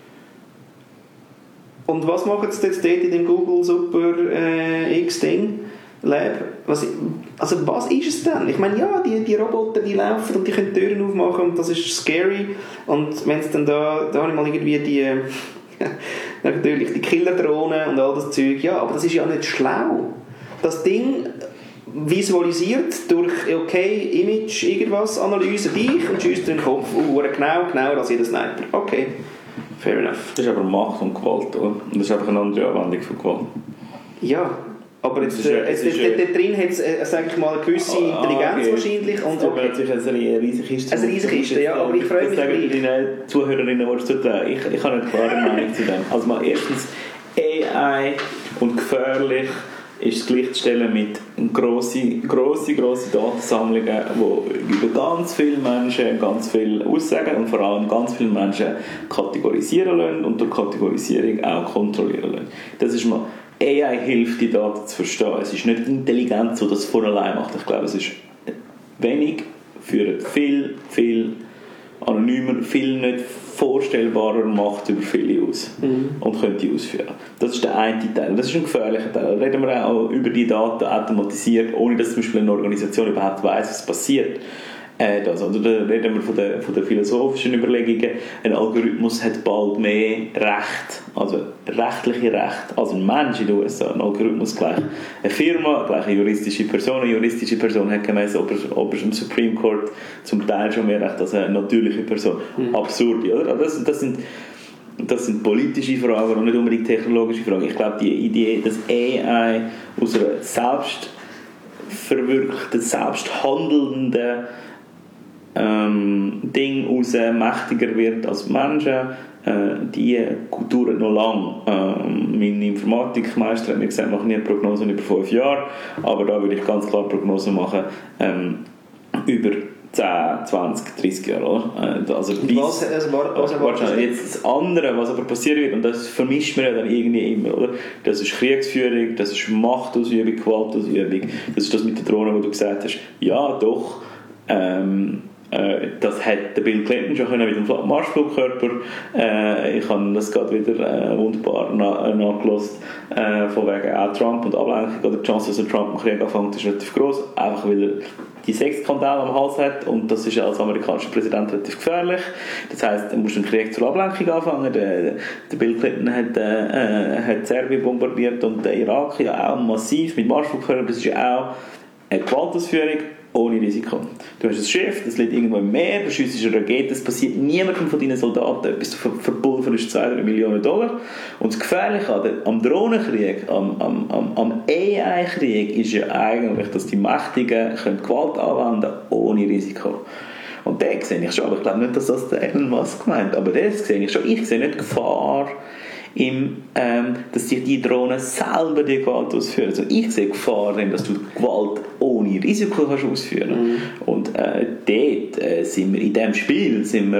Und was machen sie jetzt dort in dem Google Super X-Ding? Lab, was ist es denn? Ich meine, ja, die Roboter, die laufen und die können Türen aufmachen und das ist scary. Und wenn es dann da habe ich mal irgendwie die natürlich die Killerdrohnen und all das Zeug, ja, aber das ist ja nicht schlau. Das Ding visualisiert durch Image, irgendwas, Analyse dich und schießt in den Kopf, genauer als jeder Sniper. Okay, fair enough. Das ist aber Macht und Gewalt, oder? Und das ist einfach eine andere Anwendung von Gewalt. Ja, Aber jetzt, dort drin hat es, sage ich mal, eine gewisse Intelligenz wahrscheinlich. Und das ist natürlich eine riesige Kiste. Eine riesige Kiste, ja, aber ich freue mich gleich. Deine Zuhörerinnen, die du da, ich habe eine klare Meinung zu dem. Also mal erstens, AI und gefährlich ist es gleichzustellen mit grossen Datensammlungen, die über ganz viele Menschen ganz viel aussagen und vor allem ganz viele Menschen kategorisieren lassen und durch Kategorisierung auch kontrollieren lassen. Das ist mal, AI hilft, die Daten zu verstehen. Es ist nicht intelligent, so dass es von allein macht. Ich glaube, es ist wenig, führt viel anonymer, viel nicht vorstellbarer Macht über viele aus und könnte ausführen. Das ist der eine Teil. Das ist ein gefährlicher Teil. Da reden wir auch über die Daten automatisiert, ohne dass zum Beispiel eine Organisation überhaupt weiss, was passiert. Also da reden wir von den philosophischen Überlegungen. Ein Algorithmus hat bald mehr Recht, also rechtliche Recht, als ein Mensch in den USA. Ein Algorithmus gleich eine Firma, gleich eine juristische Person. Eine juristische Person hat gemäß obersten Supreme Court zum Teil schon mehr Recht als eine natürliche Person. Absurd, oder? Das sind politische Fragen und nicht unbedingt technologische Fragen. Ich glaube, die Idee, dass AI aus einer selbstverwirklichten, selbsthandelnden Ding heraus mächtiger wird als Menschen, die dauert noch lang. Mein Informatikmeister hat mir gesagt, mach nie eine Prognose über 5 Jahre, aber da würde ich ganz klar Prognosen machen über 10, 20, 30 Jahre. Oder? Also jetzt das andere, was aber passieren wird, und das vermischt man ja dann irgendwie immer, oder? Das ist Kriegsführung, das ist Machtausübung, Gewaltausübung, das ist das mit den Drohnen, wo du gesagt hast, ja doch, das hat der Bill Clinton schon mit dem Marschflugkörper. Ich habe das gerade wieder wunderbar nachgelassen, von wegen auch Trump und Ablenkung. Oder die Chance, dass Trump im Krieg anfängt, ist relativ groß, einfach weil er die Sexskandale am Hals hat, und das ist als amerikanischer Präsident relativ gefährlich. Das heisst, er muss einen Krieg zur Ablenkung anfangen. Der Bill Clinton hat Serbien bombardiert und der Irak ja auch massiv mit Marschflugkörpern. Das ist ja auch eine Gewaltausführung ohne Risiko. Du hast ein Schiff, das liegt irgendwo im Meer, du schiessest eine Rakete, es passiert niemandem von deinen Soldaten etwas, du verpulverst 2-3 Millionen $. Und das Gefährliche am Drohnenkrieg, am AI-Krieg ist ja eigentlich, dass die Mächtigen Gewalt anwenden können ohne Risiko. Und den sehe ich schon, aber ich glaube nicht, dass das der Elon Musk meint, aber das sehe ich schon. Ich sehe nicht die Gefahr, dass die Drohnen selber die Gewalt ausführen. Also ich sehe Gefahr darin, dass du Gewalt ohne Risiko kannst ausführen. Und dort sind wir in diesem Spiel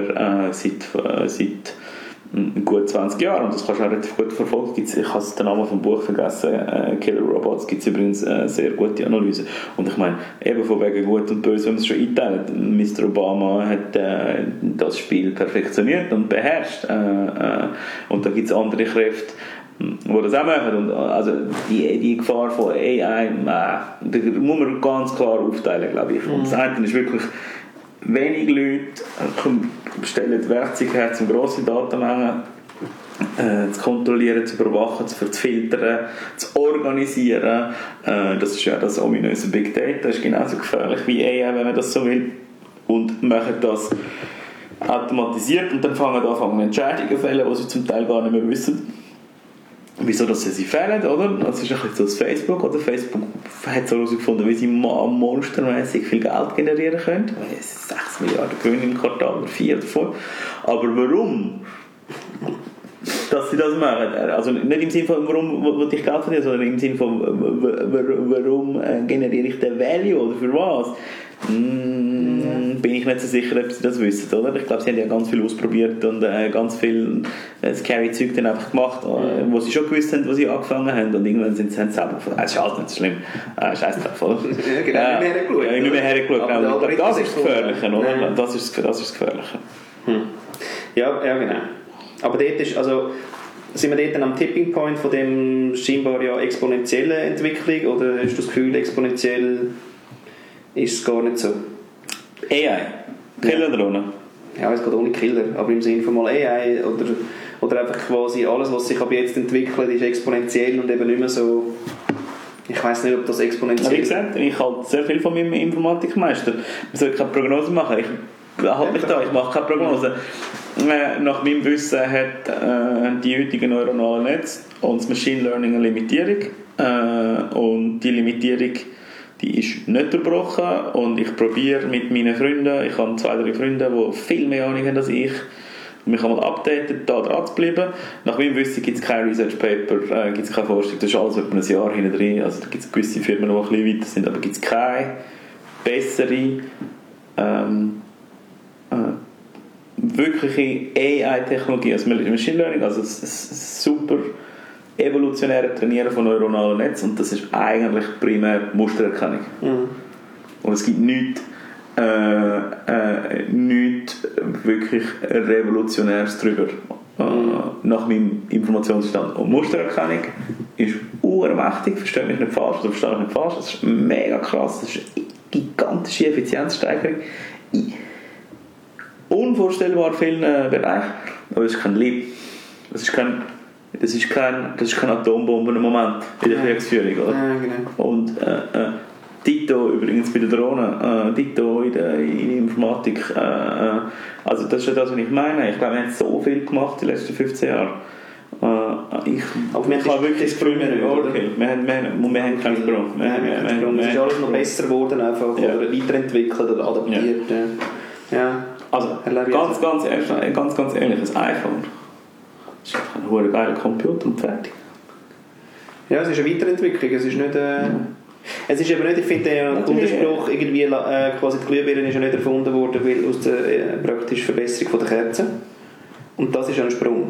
seit gut 20 Jahren, und das kannst du auch relativ gut verfolgen. Ich habe den Namen vom Buch vergessen, Killer Robots, gibt es übrigens sehr gute Analyse. Und ich meine, eben von wegen gut und böse, wenn man es schon einteilt. Mr. Obama hat das Spiel perfektioniert und beherrscht. Und da gibt es andere Kräfte, die das auch machen. Und also die Gefahr von AI, da muss man ganz klar aufteilen, glaube ich. Und das eine ist wirklich, wenig Leute stellen Werkzeuge her, um grosse Datenmengen zu kontrollieren, zu überwachen, zu filtern, zu organisieren. Das ist ja das ominöse Big Data. Das ist genauso gefährlich wie AI, wenn man das so will. Und machen das automatisiert und dann fangen an Entscheidungen zu fällen, die sie zum Teil gar nicht mehr wissen, wieso dass sie fehlen, oder? Das ist ein bisschen so das Facebook, oder? Facebook hat so herausgefunden, wie sie monstermäßig viel Geld generieren können. 6 Milliarden Gewinn im Quartal oder 4 oder 5. Aber warum? Dass sie das machen. Also nicht im Sinne von, warum will ich Geld verdienen, sondern im Sinne von, warum generiere ich den Value oder für was? Bin ich nicht so sicher, ob sie das wissen, oder? Ich glaube, sie haben ja ganz viel ausprobiert und ganz viel scary Zeug dann einfach gemacht, wo sie schon gewusst haben, wo sie angefangen haben, und irgendwann haben sie selber gefunden, das ist alles nicht so schlimm, scheiß drauf, oder? Ja, genau, nicht mehr hergeschaut. Das ist das Gefährliche, oder? Das ist das Gefährliche. Ja, genau. Aber dort ist, also, sind wir dort am Tipping Point von dem scheinbar ja exponentiellen Entwicklung, oder hast du das Gefühl, exponentiell ist es gar nicht so? AI? Killerdrohnen? Ja, es geht ohne Killer, aber im Sinne von mal AI oder einfach quasi alles, was sich ab jetzt entwickelt, ist exponentiell und eben nicht mehr so. Ich weiss nicht, ob das exponentiell ist. Wie gesagt, ich halte sehr viel von meinem Informatikmeister. Man sollte keine Prognose machen. halt mich da, ich mache keine Prognose. Nach meinem Wissen hat die heutige neuronalen Netze und das Machine Learning eine Limitierung. Und die Limitierung, die ist nicht durchbrochen. Und ich probiere mit meinen Freunden, ich habe 2, 3 Freunde, die viel mehr Ahnung haben als ich, mich einmal updaten, da dran zu bleiben. Nach meinem Wissen gibt es kein Research Paper, gibt es keine Forschung, das ist alles etwa ein Jahr hinten drin. Also da gibt es gewisse Firmen, die noch ein bisschen weiter sind, aber gibt es keine bessere wirkliche AI-Technologie als Machine Learning, also das super evolutionäre Trainieren von neuronalen Netzen, und das ist eigentlich primär Mustererkennung. Und es gibt nichts wirklich Revolutionäres drüber, nach meinem Informationsstand. Und Mustererkennung ist urmächtig, verstehe mich nicht falsch, oder verstehe mich nicht falsch, das ist mega krass, das ist eine gigantische Effizienzsteigerung in unvorstellbar vielen Bereichen, aber es ist kein Lieb, das ist keine Atombombe im Moment in der Kriegsführung, oder? Ja, genau. Und Dito übrigens bei der Drohne, Dito in der Informatik, also das ist ja das, was ich meine. Ich glaube, wir haben so viel gemacht die letzten 15 Jahre. Aber wir haben wirklich das Grün nicht, oder? Wir haben keinen Sprung. Es ist alles noch besser geworden, einfach, oder weiterentwickelt oder adaptiert. Ja. Also ganz ehrlich, das iPhone ist einfach ein geiler Computer und fertig. Ja, es ist eine Weiterentwicklung, es ist nicht... Es ist eben nicht, ich finde, der Unterspruch, irgendwie, quasi die Glühbirne ist ja nicht erfunden worden, weil aus der praktischen Verbesserung der Kerzen. Und das ist ein Sprung.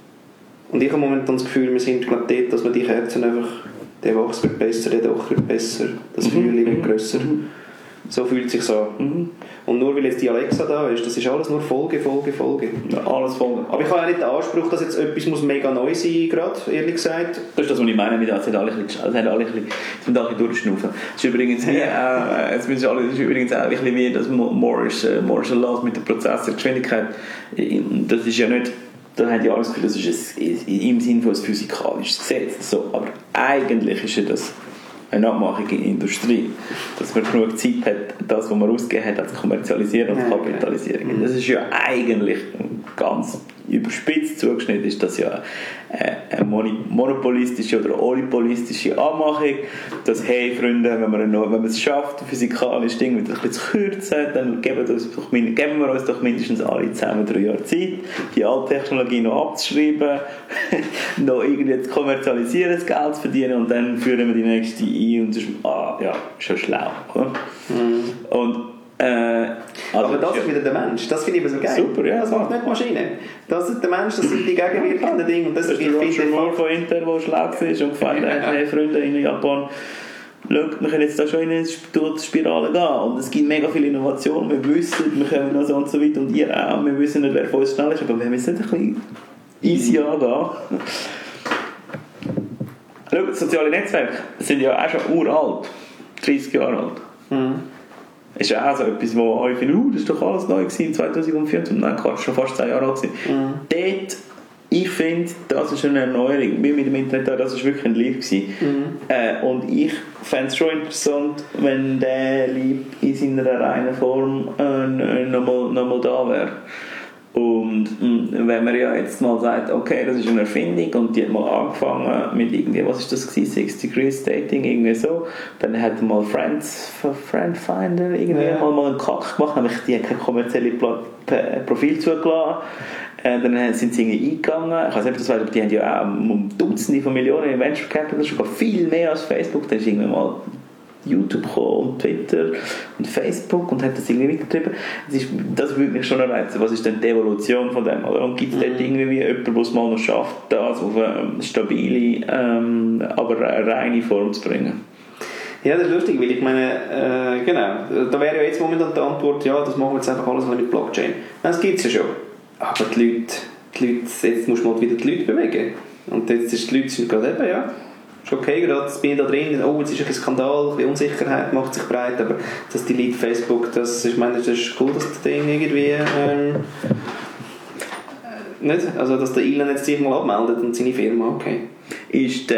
Und ich habe momentan das Gefühl, wir sind dort, dass man die Kerzen einfach, der Wachs wird besser, der Doch wird besser, das Feuerchen wird grösser. So fühlt es sich an. Und nur weil jetzt die Alexa da ist, das ist alles nur Folge. Ja, alles Folge. Aber ich habe ja nicht den Anspruch, dass jetzt etwas muss mega neu sein, gerade, ehrlich gesagt. Das ist das, was ich meine mit das, alle ein bisschen durchschnaufen. Das ist übrigens wie, das ist übrigens auch ein bisschen wie das Moore's Law mit der Prozessorgeschwindigkeit. Das ist ja nicht, da haben die alles Gefühl, das ist im Sinne von ein physikalisches Gesetz. So, aber eigentlich ist ja das eine Abmachung in der Industrie, dass man genug Zeit hat, das, was man ausgegeben hat, zu kommerzialisieren und kapitalisieren. Das ist ja eigentlich ganz überspitzt zugeschnitten, ist das ja eine monopolistische oder oligopolistische Anmachung, dass, hey Freunde, wenn man es schafft, physikalisch Ding wieder ein bisschen zu kürzen, dann geben wir uns doch mindestens alle zusammen 3 Jahre Zeit, die alte Technologie noch abzuschreiben, noch irgendwie zu kommerzialisieren, das Geld zu verdienen, und dann führen wir die nächste ein, und das ist, schon schlau. Oder? Und aber das ist wieder der Mensch, das finde ich so geil. Super, ja. Das macht nicht die Maschine. Das ist der Mensch, das sind die gegenwirkenden Dinge. Und das ist der Roger Moore von Intel, der schlau war und gefällt hat, hey Freunde in Japan, schaut, wir können jetzt da schon in eine Spirale gehen, und es gibt mega viel Innovation, wir wissen, wir können noch so und so weit, und ihr auch, wir wissen nicht, wer von uns schnell ist, aber wir müssen nicht ein bisschen easy angehen. Schau, soziale Netzwerke sind ja auch schon uralt, 30 Jahre alt. Ist ja auch so etwas, wo ich finde, das ist doch alles neu gewesen, 2014, und nein, schon fast 10 Jahre alt gewesen. Dort, ich finde, das ist eine Erneuerung. Wie mit dem Internet, das ist wirklich ein Lieb gewesen. Und ich fände es schon interessant, wenn der Lieb in seiner reinen Form nochmal da wäre. Und wenn man ja jetzt mal sagt, okay, das ist eine Erfindung und die hat mal angefangen mit irgendwie, was ist das gewesen, 6 Degrees Dating, irgendwie so, dann hat mal Friendfinder irgendwie mal einen Kack gemacht, nämlich die haben kein kommerzielles Profil zugelassen. Dann sind sie irgendwie eingegangen, ich weiß nicht, ob das weißt, aber die haben ja auch Dutzende von Millionen in Venture Capital, sogar viel mehr als Facebook. Dann ist irgendwann mal YouTube gekommen und Twitter und Facebook und hat das irgendwie weitergetrieben. Das würde mich schon reizen. Was ist denn die Evolution von dem? Oder? Und gibt es dort irgendwie jemanden, der es mal noch schafft, das auf eine stabile, aber eine reine Form zu bringen? Ja, das ist lustig, weil ich meine, genau, da wäre ja jetzt momentan die Antwort, ja, das machen wir jetzt einfach alles mit Blockchain. Das gibt es ja schon. Aber die Leute, jetzt musst du mal wieder die Leute bewegen. Und jetzt sind die Leute gerade eben, ja, ist okay, gerade bin ich da drin, oh, jetzt ist ein Skandal, die Unsicherheit macht sich breit, aber dass die Leute Facebook, ich meine, das ist cool, dass das Ding irgendwie nicht, also dass der Elon jetzt sich mal abmeldet und seine Firma, okay. Ist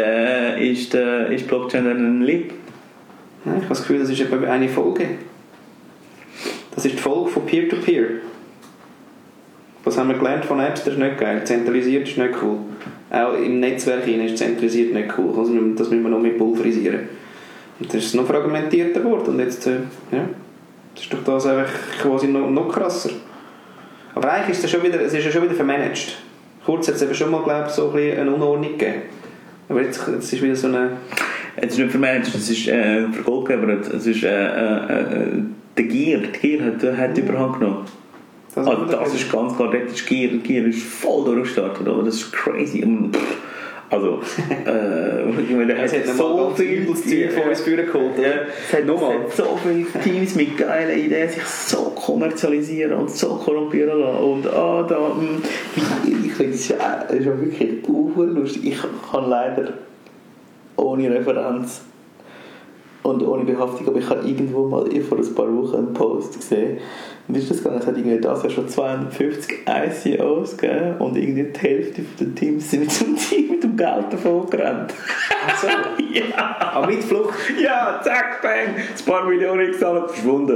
Blockchain dann ein Leap? Ja, ich habe das Gefühl, das ist etwa eine Folge. Das ist die Folge von Peer-to-Peer. Was haben wir gelernt von Apps? Das ist nicht geil. Zentralisiert ist nicht cool. Auch im Netzwerk ist zentralisiert nicht cool. Also das müssen wir noch mit pulverisieren. Und das ist noch fragmentierter geworden. Und jetzt, ja, das ist doch das einfach quasi noch krasser. Aber eigentlich ist es ja schon wieder vermanagt. Kurz hat es eben schon mal, glaube ich, so ein bisschen eine Unordnung gegeben. Aber jetzt ist wieder so eine... Es ist nicht vermanagt, es ist vergoldgebert. Es ist der Gier hat Überhand genommen. Das ist ganz klar, das ist Gier ist voll durchgestartet, aber das ist crazy. Also, ich meine, es hat so viel Zeug von uns geholt. Es hat so viele Teams mit geilen Ideen sich so kommerzialisieren und so korrumpieren lassen. Und ich finde es ist auch wirklich lustig. Ich kann leider ohne Referenz und ohne Behaftung, aber ich habe irgendwo mal vor ein paar Wochen einen Post gesehen. Und ist das gegangen? Es hat irgendwie das Jahr schon 250 ICOs gegeben und irgendwie die Hälfte der Teams sind mit dem Geld davon gerannt. Ach so? Ja. Aber mit Flucht? Ja, zack, bang, ein paar Millionen gezahlt, verschwunden.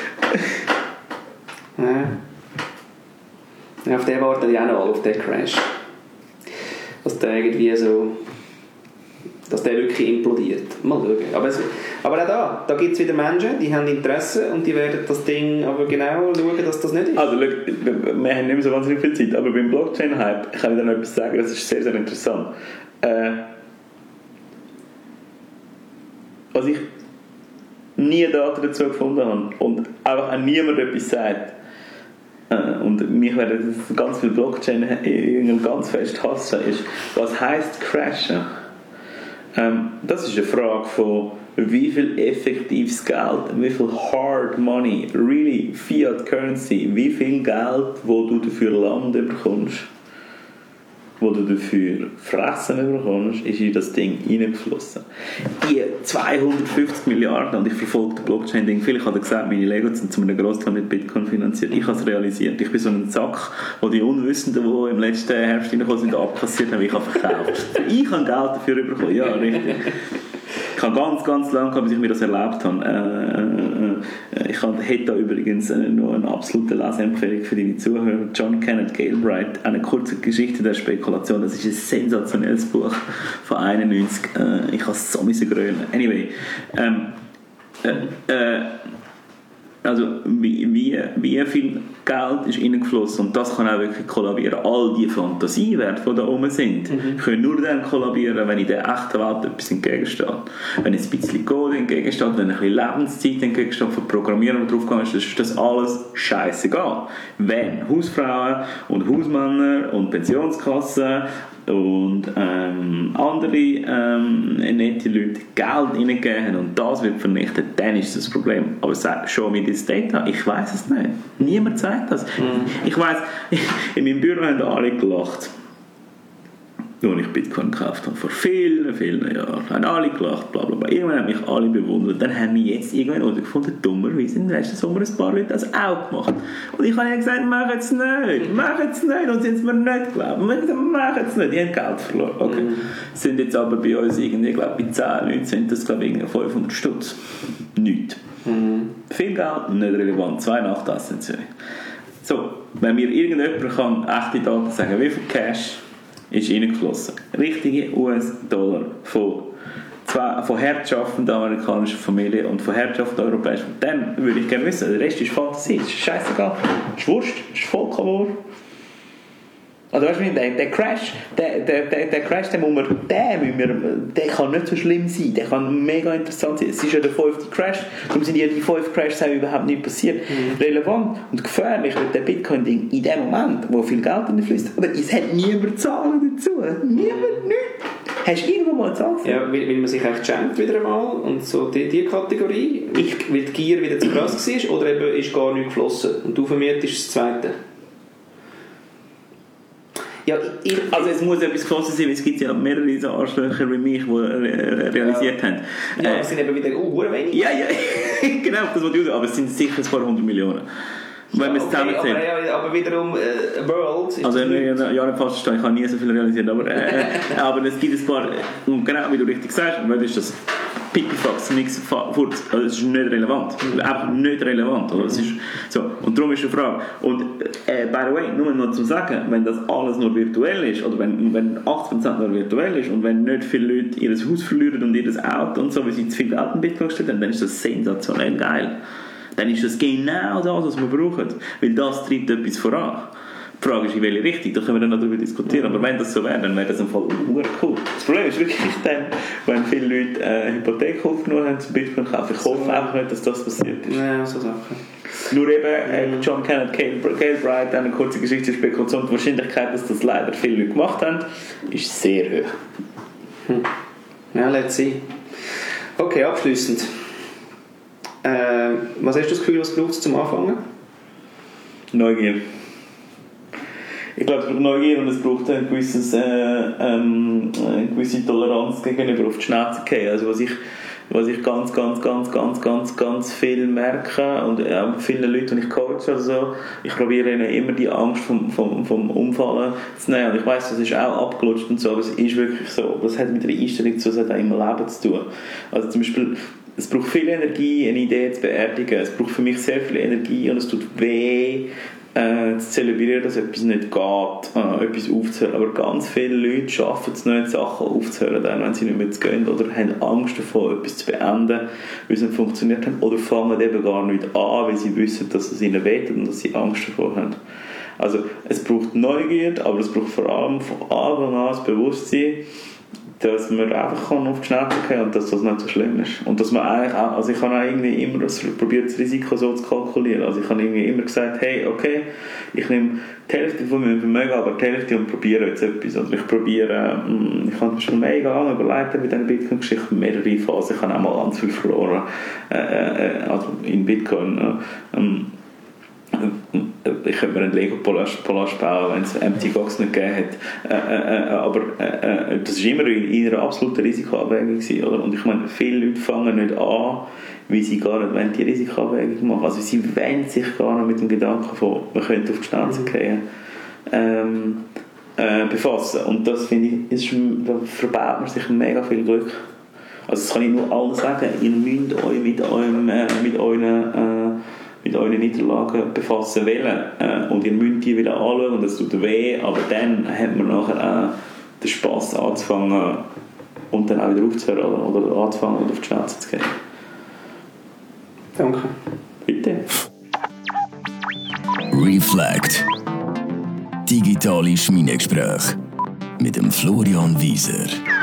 Ja, auf den warten die auch noch alle, auf den Crash. Dass der irgendwie so... dass der wirklich implodiert. Mal schauen. Aber auch da gibt es wieder Menschen, die haben Interesse und die werden das Ding aber genau schauen, dass das nicht ist. Also, wir haben nicht mehr so wahnsinnig viel Zeit, aber beim Blockchain-Hype kann ich da noch etwas sagen, das ist sehr, sehr interessant. Was ich nie Daten dazu gefunden habe und einfach auch niemand etwas sagt, und mich werden ganz viele Blockchain ganz fest hassen, ist, was heisst crashen? Das ist eine Frage von wie viel effektives Geld, wie viel Hard Money, really Fiat Currency, wie viel Geld, wo du dafür Land bekommst, wo du dafür Fressen bekommst, ist in das Ding reingeflossen. Die 250 Milliarden, und ich verfolge das Blockchain-Ding viel, ich habe gesagt, meine Legos sind zu einem Großteil mit Bitcoin finanziert. Ich habe es realisiert. Ich bin so ein Sack, wo die Unwissenden, die im letzten Herbst reingekommen sind, abkassiert haben, ich habe verkauft. Ich habe Geld dafür bekommen, ja, richtig. Ich habe ganz, ganz lange, bis ich mir das erlebt habe. Ich hätte da übrigens noch eine absolute Leseempfehlung für deine Zuhörer. John Kenneth Galbraith, eine kurze Geschichte der Spekulation. Das ist ein sensationelles Buch von 91. Ich habe es so grölen. Anyway, also wie viel Geld ist reingeflossen und das kann auch wirklich kollabieren. All die Fantasiewerte, die da oben sind, können nur dann kollabieren, wenn in der echten Welt etwas entgegensteht. Wenn ein bisschen Code entgegensteht, wenn ein bisschen Lebenszeit entgegensteht von Programmieren, die draufgegangen ist das alles scheißegal. Wenn Hausfrauen und Hausmänner und Pensionskassen und andere nette Leute Geld reingeben und das wird vernichtet, dann ist das Problem. Aber sag, show me this data. Ich weiss es nicht. Niemand zeigt das. Ich weiss, in meinem Büro haben alle gelacht, als ich Bitcoin gekauft habe. Vor vielen, vielen Jahren. Haben alle gelacht, bla bla bla. Irgendwann haben mich alle bewundert. Dann haben wir jetzt irgendwann herausgefunden, dummerweise in den letzten Sommer ein paar Leute das auch gemacht. Und ich habe ihnen gesagt, mach es nicht. Und sie haben es mir nicht geglaubt. Und ich gesagt, mach es nicht. Die haben Geld verloren. Okay. Sind jetzt aber bei uns irgendwie, glaube ich, bei 10 Leuten sind das, glaube ich, 500 Stutz. Nichts. Viel Geld, nicht relevant. 2 Nachtessen in Zürich. So, wenn mir irgendjemand kann echte Daten sagen, wie viel Cash ist reingeflossen. Richtige US-Dollar von herrschaffenden amerikanischen Familien und von herrschaffenden europäischen. Dann würde ich gerne wissen, der Rest ist Fantasie, ist scheißegal. Ist Wurst, ist vollkommen. Also weißt du, der Crash, der Crash, der kann nicht so schlimm sein, der kann mega interessant sein. Es ist ja der 5. Crash, darum sind ja die 5 Crashs überhaupt nicht passiert. Relevant und gefährlich wird der Bitcoin-Ding in dem Moment, wo viel Geld fließt. Aber es hat niemand Zahlen dazu. Niemand, nichts. Hast du irgendwo mal Zahlen? Ja, weil man sich echt schämt wieder einmal und so die Kategorie, weil die Gier wieder zu krass war oder eben ist gar nicht geflossen. Und du vermehrt ist das Zweite. Ja, also es muss etwas geflossen sein, weil es gibt ja mehrere so Arschlöcher wie mich, die realisiert haben. Ja, es sind eben wieder wenig. Ja, genau, das wollte ich auch, aber es sind sicher ein paar 100 Millionen. Wenn wir es zusammenzählen. Aber wiederum World... Also ja, nicht falsch verstanden, ich habe nie so viel realisiert, aber es gibt ein paar, und genau wie du richtig sagst, was ist das? Pipifax, nichts Furz. Also es ist nicht relevant. Einfach nicht relevant. Oder? Es ist so. Und darum ist die Frage. Und by the way, nur noch zu sagen, wenn das alles nur virtuell ist, oder wenn 80% nur virtuell ist und wenn nicht viele Leute ihr Haus verlieren und ihr Auto und so, weil sie zu viel Geld in Bitcoin gestellt haben, dann ist das sensationell geil. Dann ist das genau das, was wir brauchen. Weil das treibt etwas voran. Die Frage ist, in welche Richtung, da können wir dann noch darüber diskutieren. Aber wenn das so wäre, dann wäre das im Fall cool. Das Problem ist wirklich dann, wenn viele Leute Hypothek aufgenommen haben zum Bitcoin kaufen. Ich hoffe einfach nicht, dass das passiert ist. Ja, so Sachen. Nur eben, John Kenneth Galbraith, eine kurze Geschichtsspekulation, die Wahrscheinlichkeit, dass das leider viele Leute gemacht haben, ist sehr hoch. Ja, let's see. Okay, abschliessend. Was hast du das Gefühl, was braucht es zum Anfangen? Neugier. Ich glaube, es braucht Neugier und es braucht eine gewisse Toleranz gegenüber auf die Schnauze gehen. Also was ich ganz viel merke und auch vielen Leuten, die ich coache oder so, ich probiere ihnen immer die Angst vom Umfallen zu nehmen. Und ich weiss, das ist auch abgelutscht und so, aber es ist wirklich so. Das hat mit der Einstellung zu auch im Leben zu tun. Also zum Beispiel, es braucht viel Energie, eine Idee zu beerdigen. Es braucht für mich sehr viel Energie und es tut weh, zu zelebrieren, dass etwas nicht geht, etwas aufzuhören. Aber ganz viele Leute schaffen es nicht, Sachen aufzuhören, dann, wenn sie nicht mehr gehen oder haben Angst davor, etwas zu beenden, weil es nicht funktioniert hat, oder fangen eben gar nicht an, weil sie wissen, dass es ihnen weht und dass sie Angst davor haben. Also es braucht Neugier, aber es braucht vor allem von Anfang an das Bewusstsein, dass man einfach auf die Schnauze gehen und dass das nicht so schlimm ist. Und dass man eigentlich auch, also ich habe auch irgendwie immer probiert, das Risiko so zu kalkulieren. Also ich habe irgendwie immer gesagt, hey, okay, ich nehme die Hälfte von meinem Vermögen, aber die Hälfte und probiere jetzt etwas. Oder ich habe mir schon mega lange überlegt bei diesen Bitcoin-Geschichten, mehrere Phasen, ich habe auch mal ganz viel verloren, also in Bitcoin. Ich könnte mir einen Lego-Palast bauen, wenn es Empty Box nicht gegeben hat. Aber das war immer in einer absoluten Risikoabwägung gewesen, oder? Und ich meine, viele Leute fangen nicht an, weil sie gar nicht wollen, die Risikoabwägung machen. Also sie wollen sich gar nicht mit dem Gedanken von, man könnte auf die Schnauze gehen, befassen. Und das finde ich, da verbaut man sich mega viel Glück. Also das kann ich nur allen sagen, ihr müsst euch mit euren Niederlagen befassen wollen. Und ihr müsst die wieder anschauen und das tut weh, aber dann hat man nachher auch den Spass anzufangen und dann auch wieder aufzuhören oder anzufangen und auf die Schnauze zu gehen. Danke. Bitte. Reflect. Digitale Schmiedegespräche mit dem Florian Wieser.